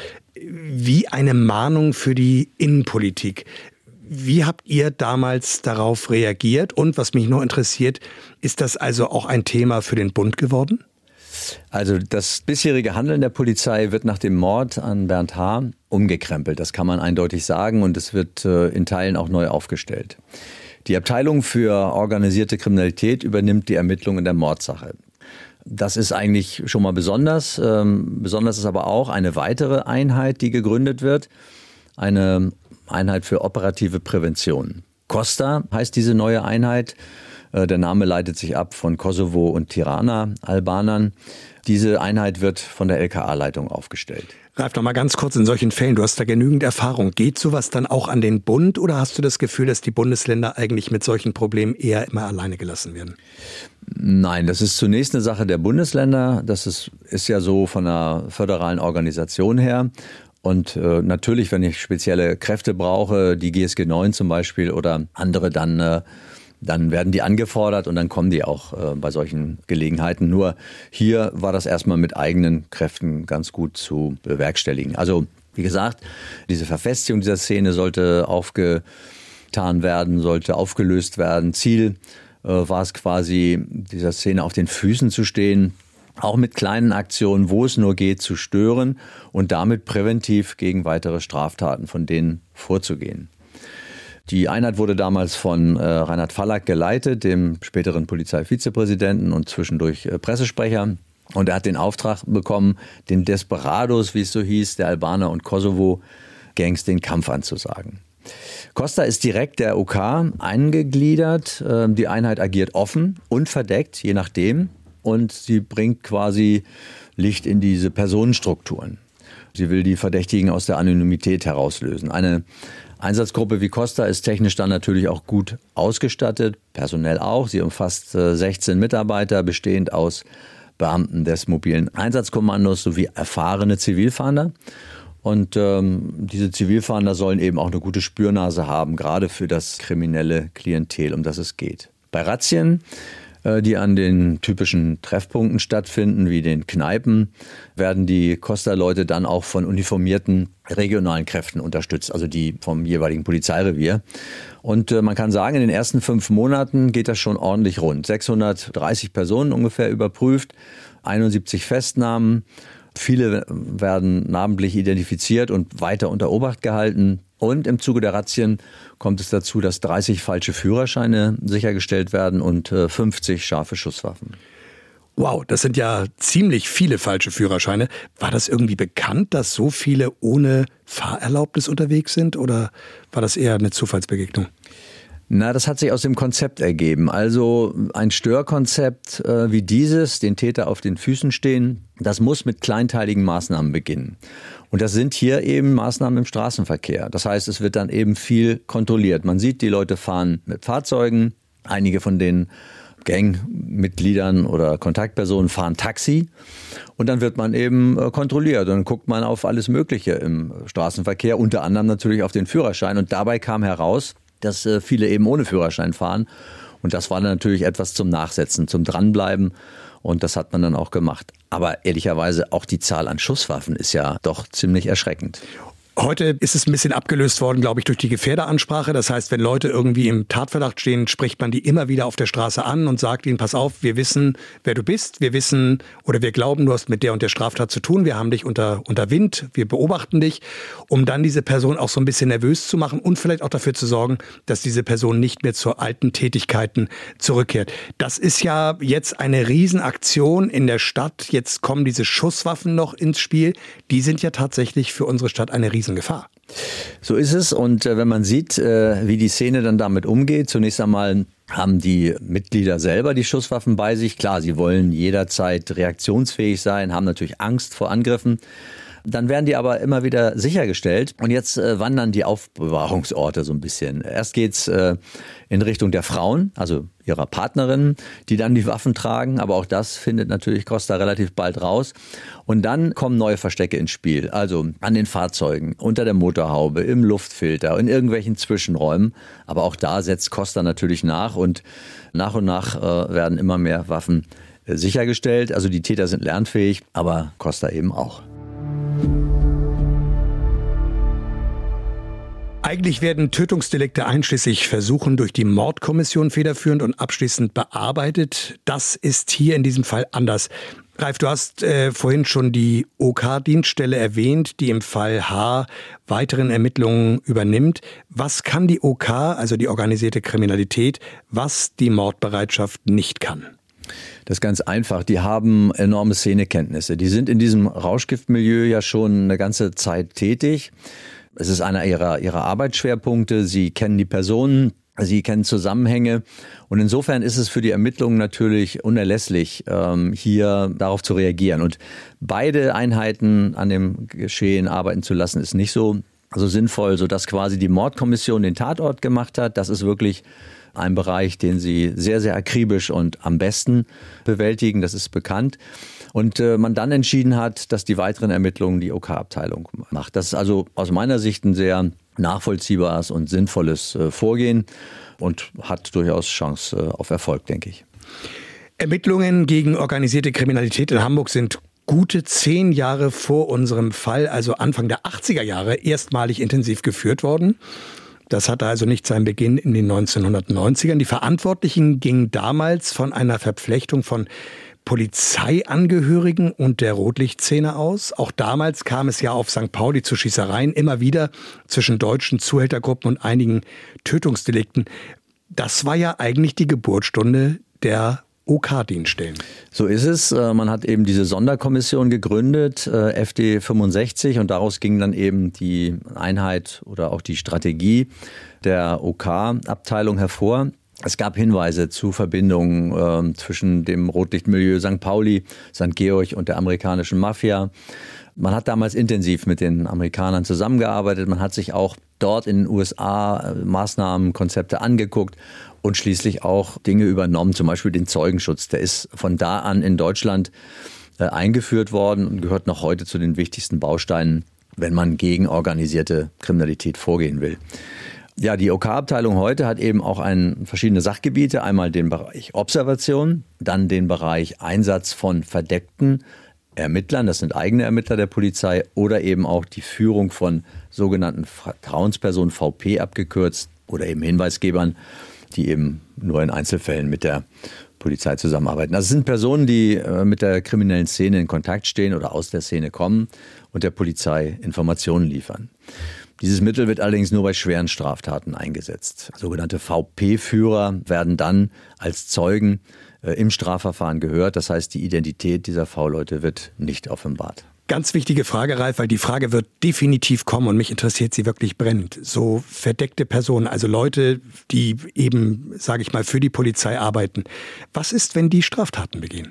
wie eine Mahnung für die Innenpolitik. Wie habt ihr damals darauf reagiert? Und was mich noch interessiert, ist das also auch ein Thema für den Bund geworden? Also das bisherige Handeln der Polizei wird nach dem Mord an Bernd H. umgekrempelt. Das kann man eindeutig sagen, und es wird in Teilen auch neu aufgestellt. Die Abteilung für organisierte Kriminalität übernimmt die Ermittlungen der Mordsache. Das ist eigentlich schon mal besonders. Ähm, besonders ist aber auch eine weitere Einheit, die gegründet wird. Eine Einheit für operative Prävention. Costa heißt diese neue Einheit. Äh, der Name leitet sich ab von Kosovo und Tirana, Albanern. Diese Einheit wird von der L K A-Leitung aufgestellt. Ralf, noch mal ganz kurz in solchen Fällen, du hast da genügend Erfahrung. Geht sowas dann auch an den Bund, oder hast du das Gefühl, dass die Bundesländer eigentlich mit solchen Problemen eher immer alleine gelassen werden? Nein, das ist zunächst eine Sache der Bundesländer. Das ist, ist ja so von einer föderalen Organisation her. Und äh, natürlich, wenn ich spezielle Kräfte brauche, die G S G neun zum Beispiel oder andere, dann, äh, dann werden die angefordert und dann kommen die auch äh, bei solchen Gelegenheiten. Nur hier war das erstmal mit eigenen Kräften ganz gut zu bewerkstelligen. Also wie gesagt, diese Verfestigung dieser Szene sollte aufgetan werden, sollte aufgelöst werden. Ziel äh, war es quasi, dieser Szene auf den Füßen zu stehen, auch mit kleinen Aktionen, wo es nur geht, zu stören und damit präventiv gegen weitere Straftaten von denen vorzugehen. Die Einheit wurde damals von äh, Reinhard Fallack geleitet, dem späteren Polizeivizepräsidenten und zwischendurch äh, Pressesprecher. Und er hat den Auftrag bekommen, den Desperados, wie es so hieß, der Albaner und Kosovo-Gangs den Kampf anzusagen. Costa ist direkt der O K eingegliedert. Äh, die Einheit agiert offen und verdeckt, je nachdem. Und sie bringt quasi Licht in diese Personenstrukturen. Sie will die Verdächtigen aus der Anonymität herauslösen. Eine Einsatzgruppe wie Costa ist technisch dann natürlich auch gut ausgestattet, personell auch. Sie umfasst sechzehn Mitarbeiter, bestehend aus Beamten des mobilen Einsatzkommandos sowie erfahrene Zivilfahnder. Und ähm, diese Zivilfahnder sollen eben auch eine gute Spürnase haben, gerade für das kriminelle Klientel, um das es geht. Bei Razzien, die an den typischen Treffpunkten stattfinden, wie den Kneipen, werden die Costa-Leute dann auch von uniformierten regionalen Kräften unterstützt, also die vom jeweiligen Polizeirevier. Und äh, man kann sagen, in den ersten fünf Monaten geht das schon ordentlich rund. sechshundertdreißig Personen ungefähr überprüft, einundsiebzig Festnahmen. Viele werden namentlich identifiziert und weiter unter Obacht gehalten. Und im Zuge der Razzien kommt es dazu, dass dreißig falsche Führerscheine sichergestellt werden und fünfzig scharfe Schusswaffen. Wow, das sind ja ziemlich viele falsche Führerscheine. War das irgendwie bekannt, dass so viele ohne Fahrerlaubnis unterwegs sind, oder war das eher eine Zufallsbegegnung? Na, das hat sich aus dem Konzept ergeben. Also ein Störkonzept äh, wie dieses, den Täter auf den Füßen stehen, das muss mit kleinteiligen Maßnahmen beginnen. Und das sind hier eben Maßnahmen im Straßenverkehr. Das heißt, es wird dann eben viel kontrolliert. Man sieht, die Leute fahren mit Fahrzeugen, einige von den Gangmitgliedern oder Kontaktpersonen fahren Taxi, und dann wird man eben kontrolliert und dann guckt man auf alles Mögliche im Straßenverkehr, unter anderem natürlich auf den Führerschein, und dabei kam heraus, dass viele eben ohne Führerschein fahren, und das war dann natürlich etwas zum Nachsetzen, zum Dranbleiben, und das hat man dann auch gemacht. Aber ehrlicherweise auch die Zahl an Schusswaffen ist ja doch ziemlich erschreckend. Heute ist es ein bisschen abgelöst worden, glaube ich, durch die Gefährderansprache. Das heißt, wenn Leute irgendwie im Tatverdacht stehen, spricht man die immer wieder auf der Straße an und sagt ihnen, pass auf, wir wissen, wer du bist. Wir wissen oder wir glauben, du hast mit der und der Straftat zu tun. Wir haben dich unter, unter Wind, wir beobachten dich, um dann diese Person auch so ein bisschen nervös zu machen und vielleicht auch dafür zu sorgen, dass diese Person nicht mehr zu alten Tätigkeiten zurückkehrt. Das ist ja jetzt eine Riesenaktion in der Stadt. Jetzt kommen diese Schusswaffen noch ins Spiel. Die sind ja tatsächlich für unsere Stadt eine Riesen Gefahr. So ist es, und äh, wenn man sieht, äh, wie die Szene dann damit umgeht, zunächst einmal haben die Mitglieder selber die Schusswaffen bei sich. Klar, sie wollen jederzeit reaktionsfähig sein, haben natürlich Angst vor Angriffen. Dann werden die aber immer wieder sichergestellt und jetzt äh, wandern die Aufbewahrungsorte so ein bisschen. Erst geht's äh, in Richtung der Frauen, also ihrer Partnerinnen, die dann die Waffen tragen, aber auch das findet natürlich Costa relativ bald raus. Und dann kommen neue Verstecke ins Spiel, also an den Fahrzeugen, unter der Motorhaube, im Luftfilter, in irgendwelchen Zwischenräumen. Aber auch da setzt Costa natürlich nach und nach und nach äh, werden immer mehr Waffen äh, sichergestellt. Also die Täter sind lernfähig, aber Costa eben auch. Eigentlich werden Tötungsdelikte einschließlich Versuchen durch die Mordkommission federführend und abschließend bearbeitet. Das ist hier in diesem Fall anders. Ralf, du hast äh, vorhin schon die O K-Dienststelle erwähnt, die im Fall H weiteren Ermittlungen übernimmt. Was kann die O K, also die organisierte Kriminalität, was die Mordbereitschaft nicht kann? Das ist ganz einfach. Die haben enorme Szenekenntnisse. Die sind in diesem Rauschgiftmilieu ja schon eine ganze Zeit tätig. Es ist einer ihrer, ihrer Arbeitsschwerpunkte. Sie kennen die Personen, sie kennen Zusammenhänge. Und insofern ist es für die Ermittlungen natürlich unerlässlich, ähm, hier darauf zu reagieren. Und beide Einheiten an dem Geschehen arbeiten zu lassen, ist nicht so, so sinnvoll, sodass quasi die Mordkommission den Tatort gemacht hat. Das ist wirklich ein Bereich, den sie sehr, sehr akribisch und am besten bewältigen. Das ist bekannt. Und äh, man dann entschieden hat, dass die weiteren Ermittlungen die O K-Abteilung macht. Das ist also aus meiner Sicht ein sehr nachvollziehbares und sinnvolles äh, Vorgehen und hat durchaus Chance äh, auf Erfolg, denke ich. Ermittlungen gegen organisierte Kriminalität in Hamburg sind gute zehn Jahre vor unserem Fall, also Anfang der achtziger Jahre, erstmalig intensiv geführt worden. Das hatte also nicht seinen Beginn in den neunzehnhundertneunzigern. Die Verantwortlichen gingen damals von einer Verflechtung von Polizeiangehörigen und der Rotlichtszene aus. Auch damals kam es ja auf Sankt Pauli zu Schießereien, immer wieder zwischen deutschen Zuhältergruppen und einigen Tötungsdelikten. Das war ja eigentlich die Geburtsstunde der O K-Dienststellen. So ist es. Man hat eben diese Sonderkommission gegründet, F D fünfundsechzig, und daraus ging dann eben die Einheit oder auch die Strategie der O K-Abteilung hervor. Es gab Hinweise zu Verbindungen äh, zwischen dem Rotlichtmilieu Sankt Pauli, Sankt Georg und der amerikanischen Mafia. Man hat damals intensiv mit den Amerikanern zusammengearbeitet. Man hat sich auch dort in den U S A Maßnahmen, Konzepte angeguckt und schließlich auch Dinge übernommen, zum Beispiel den Zeugenschutz. Der ist von da an in Deutschland äh, eingeführt worden und gehört noch heute zu den wichtigsten Bausteinen, wenn man gegen organisierte Kriminalität vorgehen will. Ja, die O K-Abteilung heute hat eben auch ein, verschiedene Sachgebiete. Einmal den Bereich Observation, dann den Bereich Einsatz von verdeckten Ermittlern, das sind eigene Ermittler der Polizei, oder eben auch die Führung von sogenannten Vertrauenspersonen, V P abgekürzt, oder eben Hinweisgebern, die eben nur in Einzelfällen mit der Polizei zusammenarbeiten. Das sind Personen, die mit der kriminellen Szene in Kontakt stehen oder aus der Szene kommen und der Polizei Informationen liefern. Dieses Mittel wird allerdings nur bei schweren Straftaten eingesetzt. Sogenannte V P-Führer werden dann als Zeugen äh, im Strafverfahren gehört. Das heißt, die Identität dieser V-Leute wird nicht offenbart. Ganz wichtige Frage, Ralf, weil die Frage wird definitiv kommen und mich interessiert sie wirklich brennend. So verdeckte Personen, also Leute, die eben, sage ich mal, für die Polizei arbeiten. Was ist, wenn die Straftaten begehen?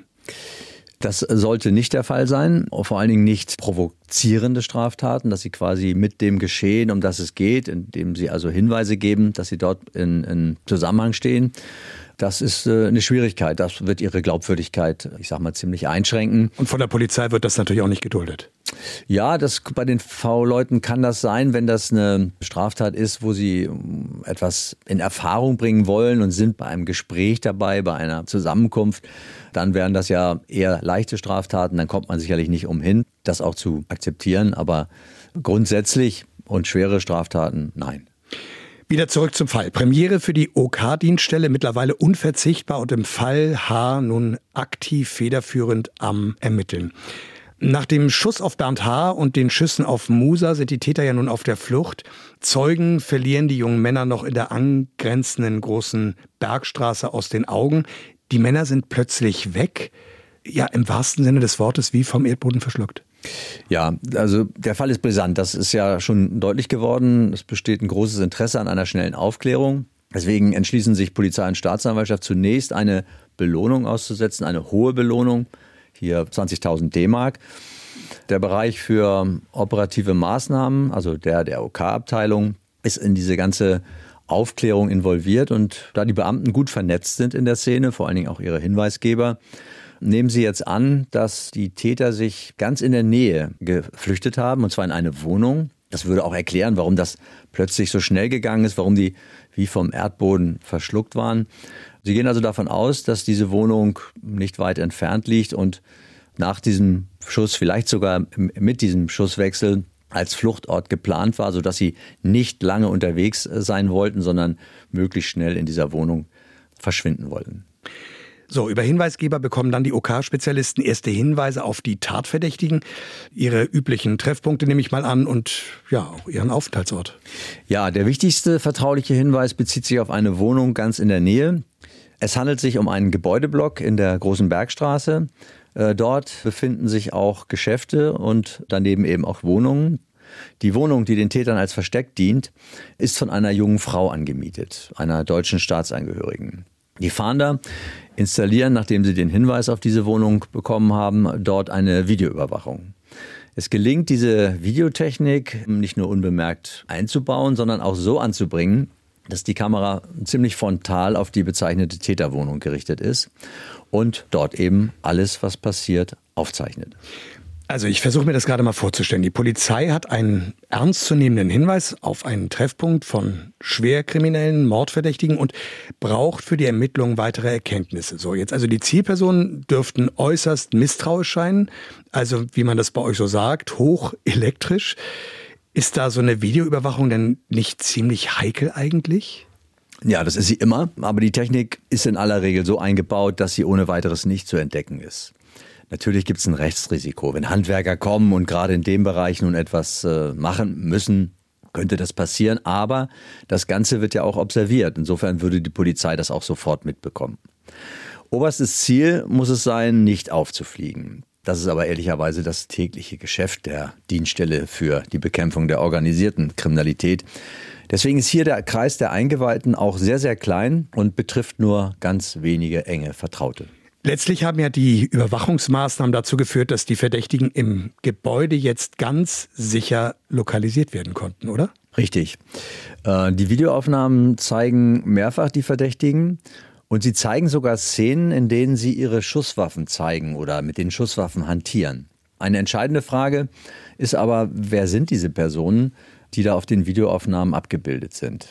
Das sollte nicht der Fall sein, vor allen Dingen nicht provozierende Straftaten, dass sie quasi mit dem Geschehen, um das es geht, indem sie also Hinweise geben, dass sie dort in, in Zusammenhang stehen. Das ist eine Schwierigkeit. Das wird ihre Glaubwürdigkeit, ich sag mal, ziemlich einschränken. Und von der Polizei wird das natürlich auch nicht geduldet. Ja, das, bei den V-Leuten kann das sein, wenn das eine Straftat ist, wo sie etwas in Erfahrung bringen wollen und sind bei einem Gespräch dabei, bei einer Zusammenkunft. Dann wären das ja eher leichte Straftaten. Dann kommt man sicherlich nicht umhin, das auch zu akzeptieren. Aber grundsätzlich und schwere Straftaten, nein. Wieder zurück zum Fall. Premiere für die O K-Dienststelle, mittlerweile unverzichtbar und im Fall H. nun aktiv federführend am Ermitteln. Nach dem Schuss auf Bernd H. und den Schüssen auf Musa sind die Täter ja nun auf der Flucht. Zeugen verlieren die jungen Männer noch in der angrenzenden großen Bergstraße aus den Augen. Die Männer sind plötzlich weg. Ja, im wahrsten Sinne des Wortes wie vom Erdboden verschluckt. Ja, also der Fall ist brisant. Das ist ja schon deutlich geworden. Es besteht ein großes Interesse an einer schnellen Aufklärung. Deswegen entschließen sich Polizei und Staatsanwaltschaft zunächst eine Belohnung auszusetzen, eine hohe Belohnung, hier zwanzigtausend D-Mark. Der Bereich für operative Maßnahmen, also der der O K-Abteilung, ist in diese ganze Aufklärung involviert. Und da die Beamten gut vernetzt sind in der Szene, vor allen Dingen auch ihre Hinweisgeber, nehmen sie jetzt an, dass die Täter sich ganz in der Nähe geflüchtet haben, und zwar in eine Wohnung. Das würde auch erklären, warum das plötzlich so schnell gegangen ist, warum die wie vom Erdboden verschluckt waren. Sie gehen also davon aus, dass diese Wohnung nicht weit entfernt liegt und nach diesem Schuss, vielleicht sogar mit diesem Schusswechsel, als Fluchtort geplant war, sodass sie nicht lange unterwegs sein wollten, sondern möglichst schnell in dieser Wohnung verschwinden wollten. So, über Hinweisgeber bekommen dann die O K-Spezialisten erste Hinweise auf die Tatverdächtigen. Ihre üblichen Treffpunkte nehme ich mal an und ja, auch ihren Aufenthaltsort. Ja, der wichtigste vertrauliche Hinweis bezieht sich auf eine Wohnung ganz in der Nähe. Es handelt sich um einen Gebäudeblock in der Großen Bergstraße. Dort befinden sich auch Geschäfte und daneben eben auch Wohnungen. Die Wohnung, die den Tätern als Versteck dient, ist von einer jungen Frau angemietet, einer deutschen Staatsangehörigen. Die Fahnder installieren, nachdem sie den Hinweis auf diese Wohnung bekommen haben, dort eine Videoüberwachung. Es gelingt, diese Videotechnik nicht nur unbemerkt einzubauen, sondern auch so anzubringen, dass die Kamera ziemlich frontal auf die bezeichnete Täterwohnung gerichtet ist und dort eben alles, was passiert, aufzeichnet. Also ich versuche mir das gerade mal vorzustellen. Die Polizei hat einen ernstzunehmenden Hinweis auf einen Treffpunkt von schwerkriminellen Mordverdächtigen und braucht für die Ermittlungen weitere Erkenntnisse. So, jetzt also die Zielpersonen dürften äußerst misstrauisch scheinen, also wie man das bei euch so sagt, hochelektrisch. Ist da so eine Videoüberwachung denn nicht ziemlich heikel eigentlich? Ja, das ist sie immer, aber die Technik ist in aller Regel so eingebaut, dass sie ohne weiteres nicht zu entdecken ist. Natürlich gibt es ein Rechtsrisiko. Wenn Handwerker kommen und gerade in dem Bereich nun etwas äh, machen müssen, könnte das passieren. Aber das Ganze wird ja auch observiert. Insofern würde die Polizei das auch sofort mitbekommen. Oberstes Ziel muss es sein, nicht aufzufliegen. Das ist aber ehrlicherweise das tägliche Geschäft der Dienststelle für die Bekämpfung der organisierten Kriminalität. Deswegen ist hier der Kreis der Eingeweihten auch sehr, sehr klein und betrifft nur ganz wenige enge Vertraute. Letztlich haben ja die Überwachungsmaßnahmen dazu geführt, dass die Verdächtigen im Gebäude jetzt ganz sicher lokalisiert werden konnten, oder? Richtig. Die Videoaufnahmen zeigen mehrfach die Verdächtigen und sie zeigen sogar Szenen, in denen sie ihre Schusswaffen zeigen oder mit den Schusswaffen hantieren. Eine entscheidende Frage ist aber, wer sind diese Personen, die da auf den Videoaufnahmen abgebildet sind?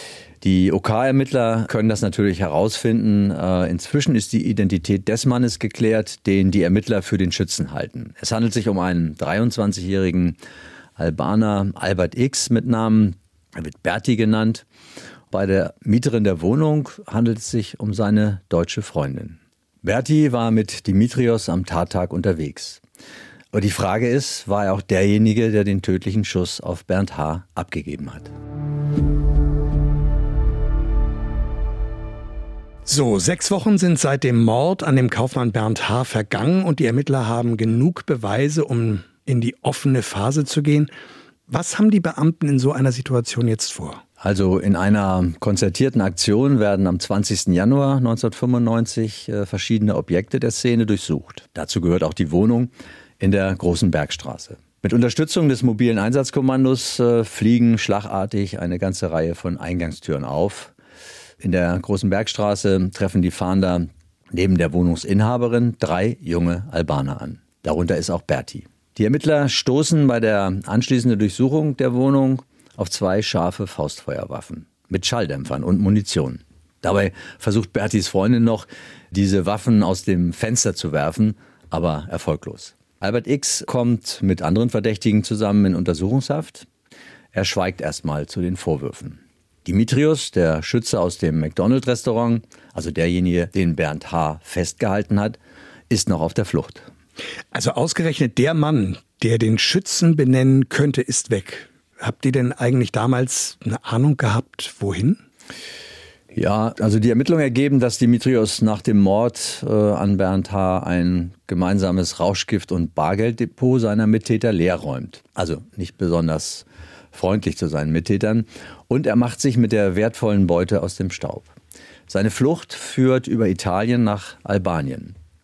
Die O K-Ermittler können das natürlich herausfinden. Inzwischen ist die Identität des Mannes geklärt, den die Ermittler für den Schützen halten. Es handelt sich um einen dreiundzwanzigjährigen Albaner, Albert X mit Namen, er wird Berti genannt. Bei der Mieterin der Wohnung handelt es sich um seine deutsche Freundin. Berti war mit Dimitrios am Tattag unterwegs. Aber die Frage ist, war er auch derjenige, der den tödlichen Schuss auf Bernd H. abgegeben hat? So, sechs Wochen sind seit dem Mord an dem Kaufmann Bernd H. vergangen und die Ermittler haben genug Beweise, um in die offene Phase zu gehen. Was haben die Beamten in so einer Situation jetzt vor? Also in einer konzertierten Aktion werden am zwanzigsten Januar neunzehnhundertfünfundneunzig äh, verschiedene Objekte der Szene durchsucht. Dazu gehört auch die Wohnung in der Großen Bergstraße. Mit Unterstützung des mobilen Einsatzkommandos äh, fliegen schlagartig eine ganze Reihe von Eingangstüren auf. In der Großen Bergstraße treffen die Fahnder neben der Wohnungsinhaberin drei junge Albaner an. Darunter ist auch Berti. Die Ermittler stoßen bei der anschließenden Durchsuchung der Wohnung auf zwei scharfe Faustfeuerwaffen mit Schalldämpfern und Munition. Dabei versucht Bertis Freundin noch, diese Waffen aus dem Fenster zu werfen, aber erfolglos. Albert X kommt mit anderen Verdächtigen zusammen in Untersuchungshaft. Er schweigt erstmal zu den Vorwürfen. Dimitrios, der Schütze aus dem McDonald-Restaurant, also derjenige, den Bernd H. festgehalten hat, ist noch auf der Flucht. Also ausgerechnet der Mann, der den Schützen benennen könnte, ist weg. Habt ihr denn eigentlich damals eine Ahnung gehabt, wohin? Ja, also die Ermittlungen ergeben, dass Dimitrios nach dem Mord äh, an Bernd H. ein gemeinsames Rauschgift- und Bargelddepot seiner Mittäter leerräumt. Also nicht besonders freundlich zu seinen Mittätern. Und er macht sich mit der wertvollen Beute aus dem Staub. Seine Flucht führt über Italien nach Albanien.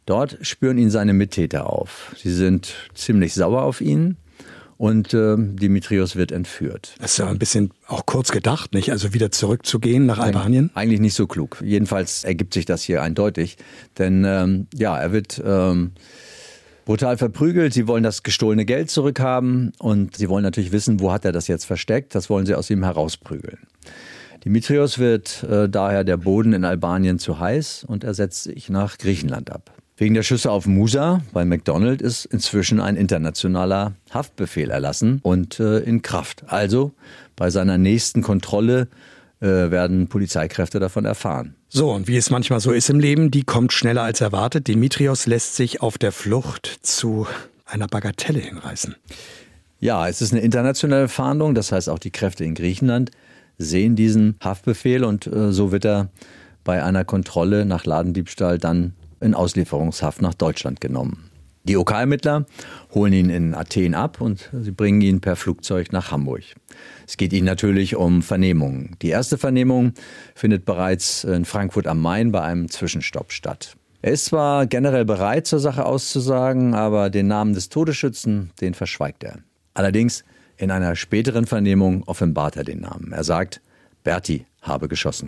Dort spüren ihn seine Mittäter auf. Sie sind ziemlich sauer auf ihn. Und äh, Dimitrios wird entführt. Das ist ja ein bisschen auch kurz gedacht, nicht? Also wieder zurückzugehen nach Albanien? Eigentlich nicht so klug. Jedenfalls ergibt sich das hier eindeutig. Denn ähm, ja, er wird ähm, brutal verprügelt. Sie wollen das gestohlene Geld zurückhaben. Und sie wollen natürlich wissen, wo hat er das jetzt versteckt. Das wollen sie aus ihm herausprügeln. Dimitrios wird äh, daher der Boden in Albanien zu heiß und er setzt sich nach Griechenland ab. Wegen der Schüsse auf Musa bei McDonald ist inzwischen ein internationaler Haftbefehl erlassen und äh, in Kraft. Also bei seiner nächsten Kontrolle äh, werden Polizeikräfte davon erfahren. So, und wie es manchmal so ist im Leben, die kommt schneller als erwartet. Dimitrios lässt sich auf der Flucht zu einer Bagatelle hinreißen. Ja, es ist eine internationale Fahndung. Das heißt, auch die Kräfte in Griechenland sehen diesen Haftbefehl und äh, so wird er bei einer Kontrolle nach Ladendiebstahl dann in Auslieferungshaft nach Deutschland genommen. Die O K-Ermittler holen ihn in Athen ab und sie bringen ihn per Flugzeug nach Hamburg. Es geht ihnen natürlich um Vernehmungen. Die erste Vernehmung findet bereits in Frankfurt am Main bei einem Zwischenstopp statt. Er ist zwar generell bereit, zur Sache auszusagen, aber den Namen des Todesschützen, den verschweigt er. Allerdings in einer späteren Vernehmung offenbart er den Namen. Er sagt, Berti habe geschossen.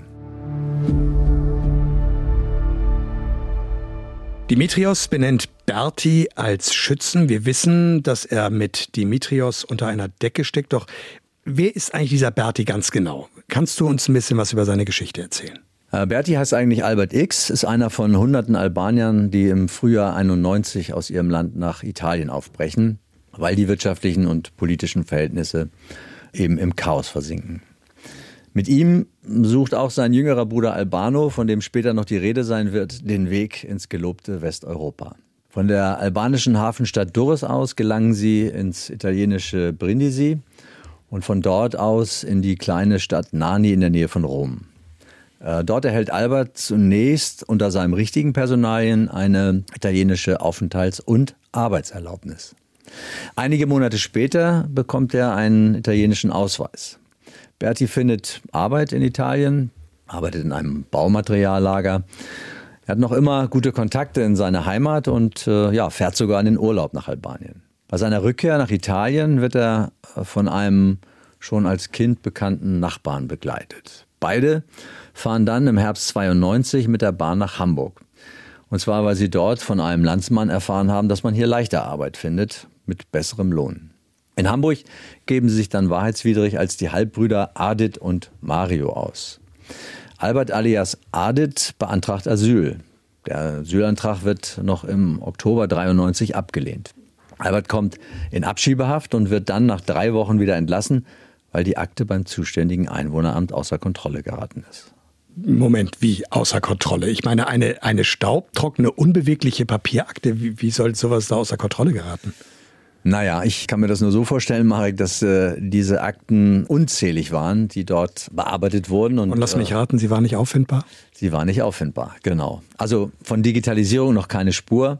Dimitrios benennt Berti als Schützen. Wir wissen, dass er mit Dimitrios unter einer Decke steckt. Doch wer ist eigentlich dieser Berti ganz genau? Kannst du uns ein bisschen was über seine Geschichte erzählen? Berti heißt eigentlich Albert X., ist einer von hunderten Albaniern, die im Frühjahr einundneunzig aus ihrem Land nach Italien aufbrechen, weil die wirtschaftlichen und politischen Verhältnisse eben im Chaos versinken. Mit ihm sucht auch sein jüngerer Bruder Albano, von dem später noch die Rede sein wird, den Weg ins gelobte Westeuropa. Von der albanischen Hafenstadt Durrës aus gelangen sie ins italienische Brindisi und von dort aus in die kleine Stadt Nani in der Nähe von Rom. Äh, dort erhält Albert zunächst unter seinem richtigen Personalien eine italienische Aufenthalts- und Arbeitserlaubnis. Einige Monate später bekommt er einen italienischen Ausweis. Berti findet Arbeit in Italien, arbeitet in einem Baumateriallager. Er hat noch immer gute Kontakte in seine Heimat und äh, ja, fährt sogar in den Urlaub nach Albanien. Bei seiner Rückkehr nach Italien wird er von einem schon als Kind bekannten Nachbarn begleitet. Beide fahren dann im Herbst zweiundneunzig mit der Bahn nach Hamburg. Und zwar, weil sie dort von einem Landsmann erfahren haben, dass man hier leichter Arbeit findet, mit besserem Lohn. In Hamburg geben sie sich dann wahrheitswidrig als die Halbbrüder Ardit und Mario aus. Albert alias Ardit beantragt Asyl. Der Asylantrag wird noch im Oktober dreiundneunzig abgelehnt. Albert kommt in Abschiebehaft und wird dann nach drei Wochen wieder entlassen, weil die Akte beim zuständigen Einwohneramt außer Kontrolle geraten ist. Moment, wie außer Kontrolle? Ich meine, eine, eine staubtrockene, unbewegliche Papierakte, wie, wie soll sowas da außer Kontrolle geraten? Naja, ich kann mir das nur so vorstellen, Marek, dass äh, diese Akten unzählig waren, die dort bearbeitet wurden. Und, und lass mich raten, sie waren nicht auffindbar? Sie waren nicht auffindbar, genau. Also von Digitalisierung noch keine Spur.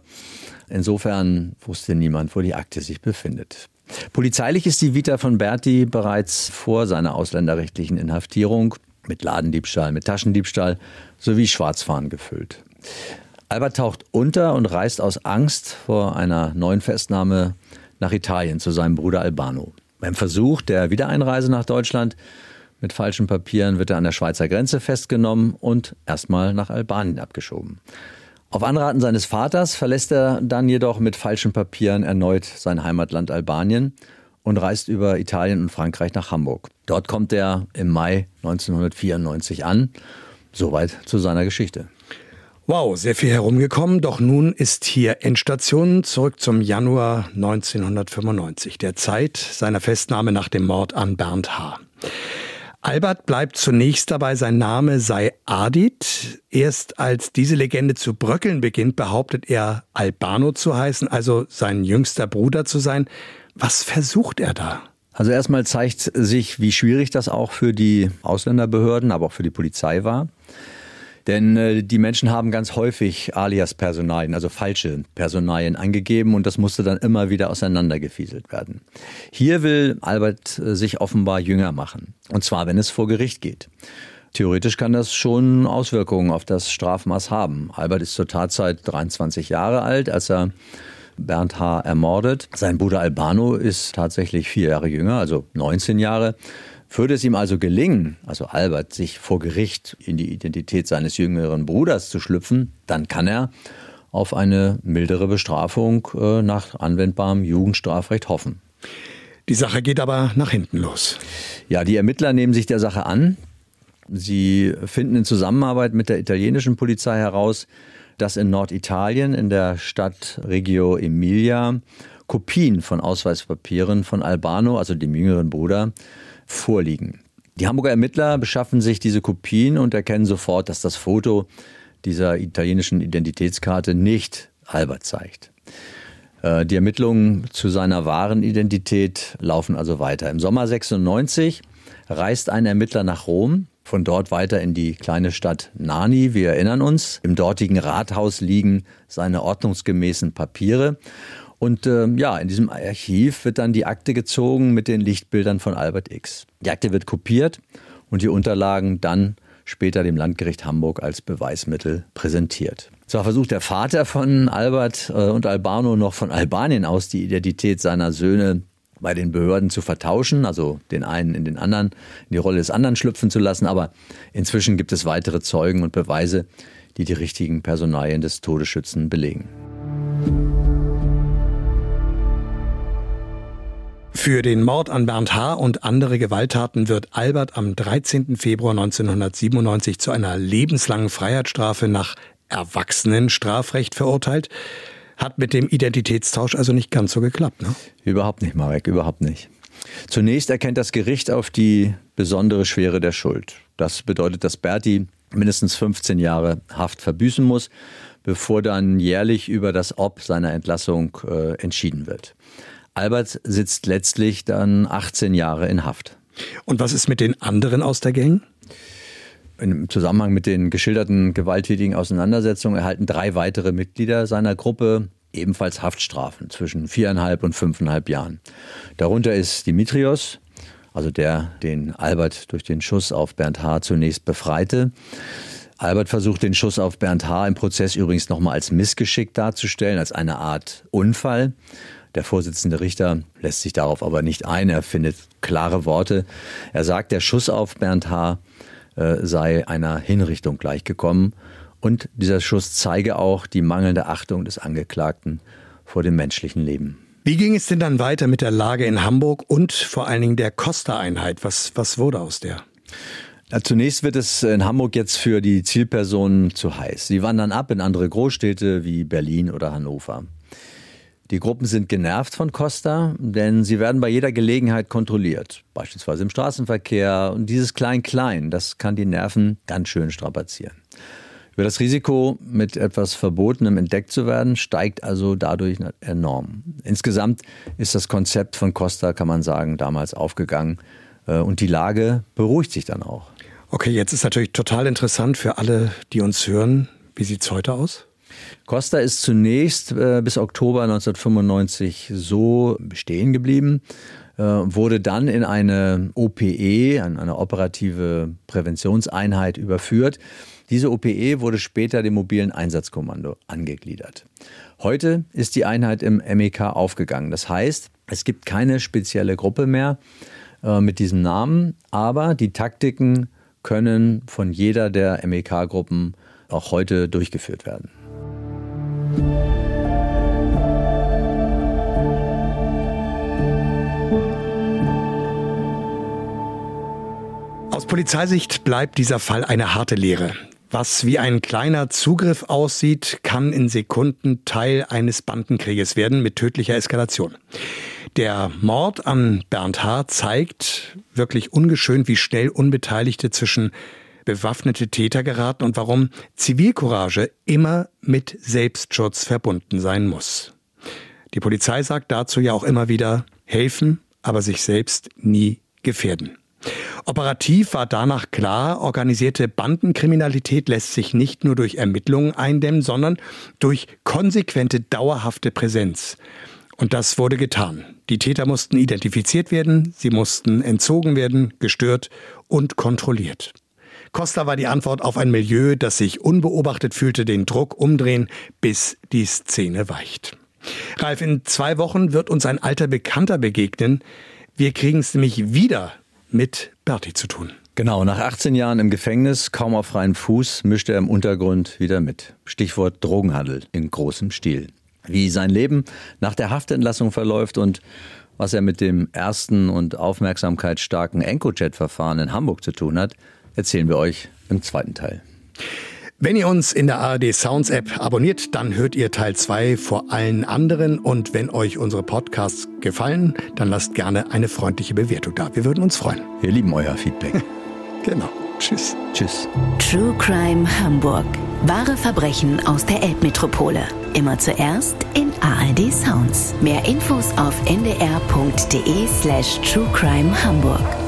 Insofern wusste niemand, wo die Akte sich befindet. Polizeilich ist die Vita von Berti bereits vor seiner ausländerrechtlichen Inhaftierung mit Ladendiebstahl, mit Taschendiebstahl sowie Schwarzfahren gefüllt. Albert taucht unter und reist aus Angst vor einer neuen Festnahme nach Italien zu seinem Bruder Albano. Beim Versuch der Wiedereinreise nach Deutschland mit falschen Papieren wird er an der Schweizer Grenze festgenommen und erstmal nach Albanien abgeschoben. Auf Anraten seines Vaters verlässt er dann jedoch mit falschen Papieren erneut sein Heimatland Albanien und reist über Italien und Frankreich nach Hamburg. Dort kommt er im Mai neunzehnhundertvierundneunzig an. Soweit zu seiner Geschichte. Wow, sehr viel herumgekommen, doch nun ist hier Endstation, zurück zum Januar neunzehnhundertfünfundneunzig, der Zeit seiner Festnahme nach dem Mord an Bernd H. Albert bleibt zunächst dabei, sein Name sei Ardit. Erst als diese Legende zu bröckeln beginnt, behauptet er, Albano zu heißen, also sein jüngster Bruder zu sein. Was versucht er da? Also erstmal zeigt sich, wie schwierig das auch für die Ausländerbehörden, aber auch für die Polizei war. Denn äh, die Menschen haben ganz häufig Alias-Personalien, also falsche Personalien angegeben und das musste dann immer wieder auseinandergefieselt werden. Hier will Albert äh, sich offenbar jünger machen, und zwar, wenn es vor Gericht geht. Theoretisch kann das schon Auswirkungen auf das Strafmaß haben. Albert ist zur Tatzeit dreiundzwanzig Jahre alt, als er Bernd H. ermordet. Sein Bruder Albano ist tatsächlich vier Jahre jünger, also neunzehn Jahre. Würde es ihm also gelingen, also Albert, sich vor Gericht in die Identität seines jüngeren Bruders zu schlüpfen, dann kann er auf eine mildere Bestrafung äh, nach anwendbarem Jugendstrafrecht hoffen. Die Sache geht aber nach hinten los. Ja, die Ermittler nehmen sich der Sache an. Sie finden in Zusammenarbeit mit der italienischen Polizei heraus, dass in Norditalien, in der Stadt Reggio Emilia, Kopien von Ausweispapieren von Albano, also dem jüngeren Bruder, vorliegen. Die Hamburger Ermittler beschaffen sich diese Kopien und erkennen sofort, dass das Foto dieser italienischen Identitätskarte nicht Albert zeigt. Die Ermittlungen zu seiner wahren Identität laufen also weiter. Im Sommer sechsundneunzig reist ein Ermittler nach Rom, von dort weiter in die kleine Stadt Narni. Wir erinnern uns, im dortigen Rathaus liegen seine ordnungsgemäßen Papiere. Und äh, ja, in diesem Archiv wird dann die Akte gezogen mit den Lichtbildern von Albert X. Die Akte wird kopiert und die Unterlagen dann später dem Landgericht Hamburg als Beweismittel präsentiert. Zwar versucht der Vater von Albert äh, und Albano noch von Albanien aus die Identität seiner Söhne bei den Behörden zu vertauschen, also den einen in den anderen, in die Rolle des anderen schlüpfen zu lassen. Aber inzwischen gibt es weitere Zeugen und Beweise, die die richtigen Personalien des Todesschützen belegen. Für den Mord an Bernd H. und andere Gewalttaten wird Albert am dreizehnten Februar neunzehnhundertsiebenundneunzig zu einer lebenslangen Freiheitsstrafe nach Erwachsenenstrafrecht verurteilt. Hat mit dem Identitätstausch also nicht ganz so geklappt, ne? Überhaupt nicht, Marek, überhaupt nicht. Zunächst erkennt das Gericht auf die besondere Schwere der Schuld. Das bedeutet, dass Berti mindestens fünfzehn Jahre Haft verbüßen muss, bevor dann jährlich über das Ob seiner Entlassung äh, entschieden wird. Albert sitzt letztlich dann achtzehn Jahre in Haft. Und was ist mit den anderen aus der Gang? Im Zusammenhang mit den geschilderten gewalttätigen Auseinandersetzungen erhalten drei weitere Mitglieder seiner Gruppe ebenfalls Haftstrafen zwischen viereinhalb und fünfeinhalb Jahren. Darunter ist Dimitrios, also der, den Albert durch den Schuss auf Bernd H. zunächst befreite. Albert versucht, den Schuss auf Bernd H. im Prozess übrigens nochmal als Missgeschick darzustellen, als eine Art Unfall. Der Vorsitzende Richter lässt sich darauf aber nicht ein. Er findet klare Worte. Er sagt, der Schuss auf Bernd H. sei einer Hinrichtung gleichgekommen. Und dieser Schuss zeige auch die mangelnde Achtung des Angeklagten vor dem menschlichen Leben. Wie ging es denn dann weiter mit der Lage in Hamburg und vor allen Dingen der Costa-Einheit? Was, was wurde aus der? Ja, zunächst wird es in Hamburg jetzt für die Zielpersonen zu heiß. Sie wandern ab in andere Großstädte wie Berlin oder Hannover. Die Gruppen sind genervt von Costa, denn sie werden bei jeder Gelegenheit kontrolliert. Beispielsweise im Straßenverkehr. Und dieses Klein-Klein, das kann die Nerven ganz schön strapazieren. Über das Risiko, mit etwas Verbotenem entdeckt zu werden, steigt also dadurch enorm. Insgesamt ist das Konzept von Costa, kann man sagen, damals aufgegangen. Und die Lage beruhigt sich dann auch. Okay, jetzt ist natürlich total interessant für alle, die uns hören. Wie sieht es heute aus? Costa ist zunächst äh, bis Oktober neunzehnhundertfünfundneunzig so bestehen geblieben, äh, wurde dann in eine O P E, eine operative Präventionseinheit, überführt. Diese O P E wurde später dem mobilen Einsatzkommando angegliedert. Heute ist die Einheit im M E K aufgegangen. Das heißt, es gibt keine spezielle Gruppe mehr äh, mit diesem Namen, aber die Taktiken können von jeder der M E K-Gruppen auch heute durchgeführt werden. Aus Polizeisicht bleibt dieser Fall eine harte Lehre. Was wie ein kleiner Zugriff aussieht, kann in Sekunden Teil eines Bandenkrieges werden mit tödlicher Eskalation. Der Mord an Bernd H. zeigt wirklich ungeschönt, wie schnell Unbeteiligte zwischen bewaffnete Täter geraten und warum Zivilcourage immer mit Selbstschutz verbunden sein muss. Die Polizei sagt dazu ja auch immer wieder, helfen, aber sich selbst nie gefährden. Operativ war danach klar, organisierte Bandenkriminalität lässt sich nicht nur durch Ermittlungen eindämmen, sondern durch konsequente, dauerhafte Präsenz. Und das wurde getan. Die Täter mussten identifiziert werden, sie mussten entzogen werden, gestört und kontrolliert. Costa war die Antwort auf ein Milieu, das sich unbeobachtet fühlte, den Druck umdrehen, bis die Szene weicht. Ralf, in zwei Wochen wird uns ein alter Bekannter begegnen. Wir kriegen es nämlich wieder mit Berti zu tun. Genau, nach achtzehn Jahren im Gefängnis, kaum auf freien Fuß, mischt er im Untergrund wieder mit. Stichwort Drogenhandel in großem Stil. Wie sein Leben nach der Haftentlassung verläuft und was er mit dem ersten und aufmerksamkeitsstarken EncoChat-Verfahren in Hamburg zu tun hat, erzählen wir euch im zweiten Teil. Wenn ihr uns in der A R D Sounds App abonniert, dann hört ihr Teil zwei vor allen anderen. Und wenn euch unsere Podcasts gefallen, dann lasst gerne eine freundliche Bewertung da. Wir würden uns freuen. Wir lieben euer Feedback. Genau. Tschüss. Tschüss. True Crime Hamburg. Wahre Verbrechen aus der Elbmetropole. Immer zuerst in A R D Sounds. Mehr Infos auf n d r punkt d e slash true crime Hamburg.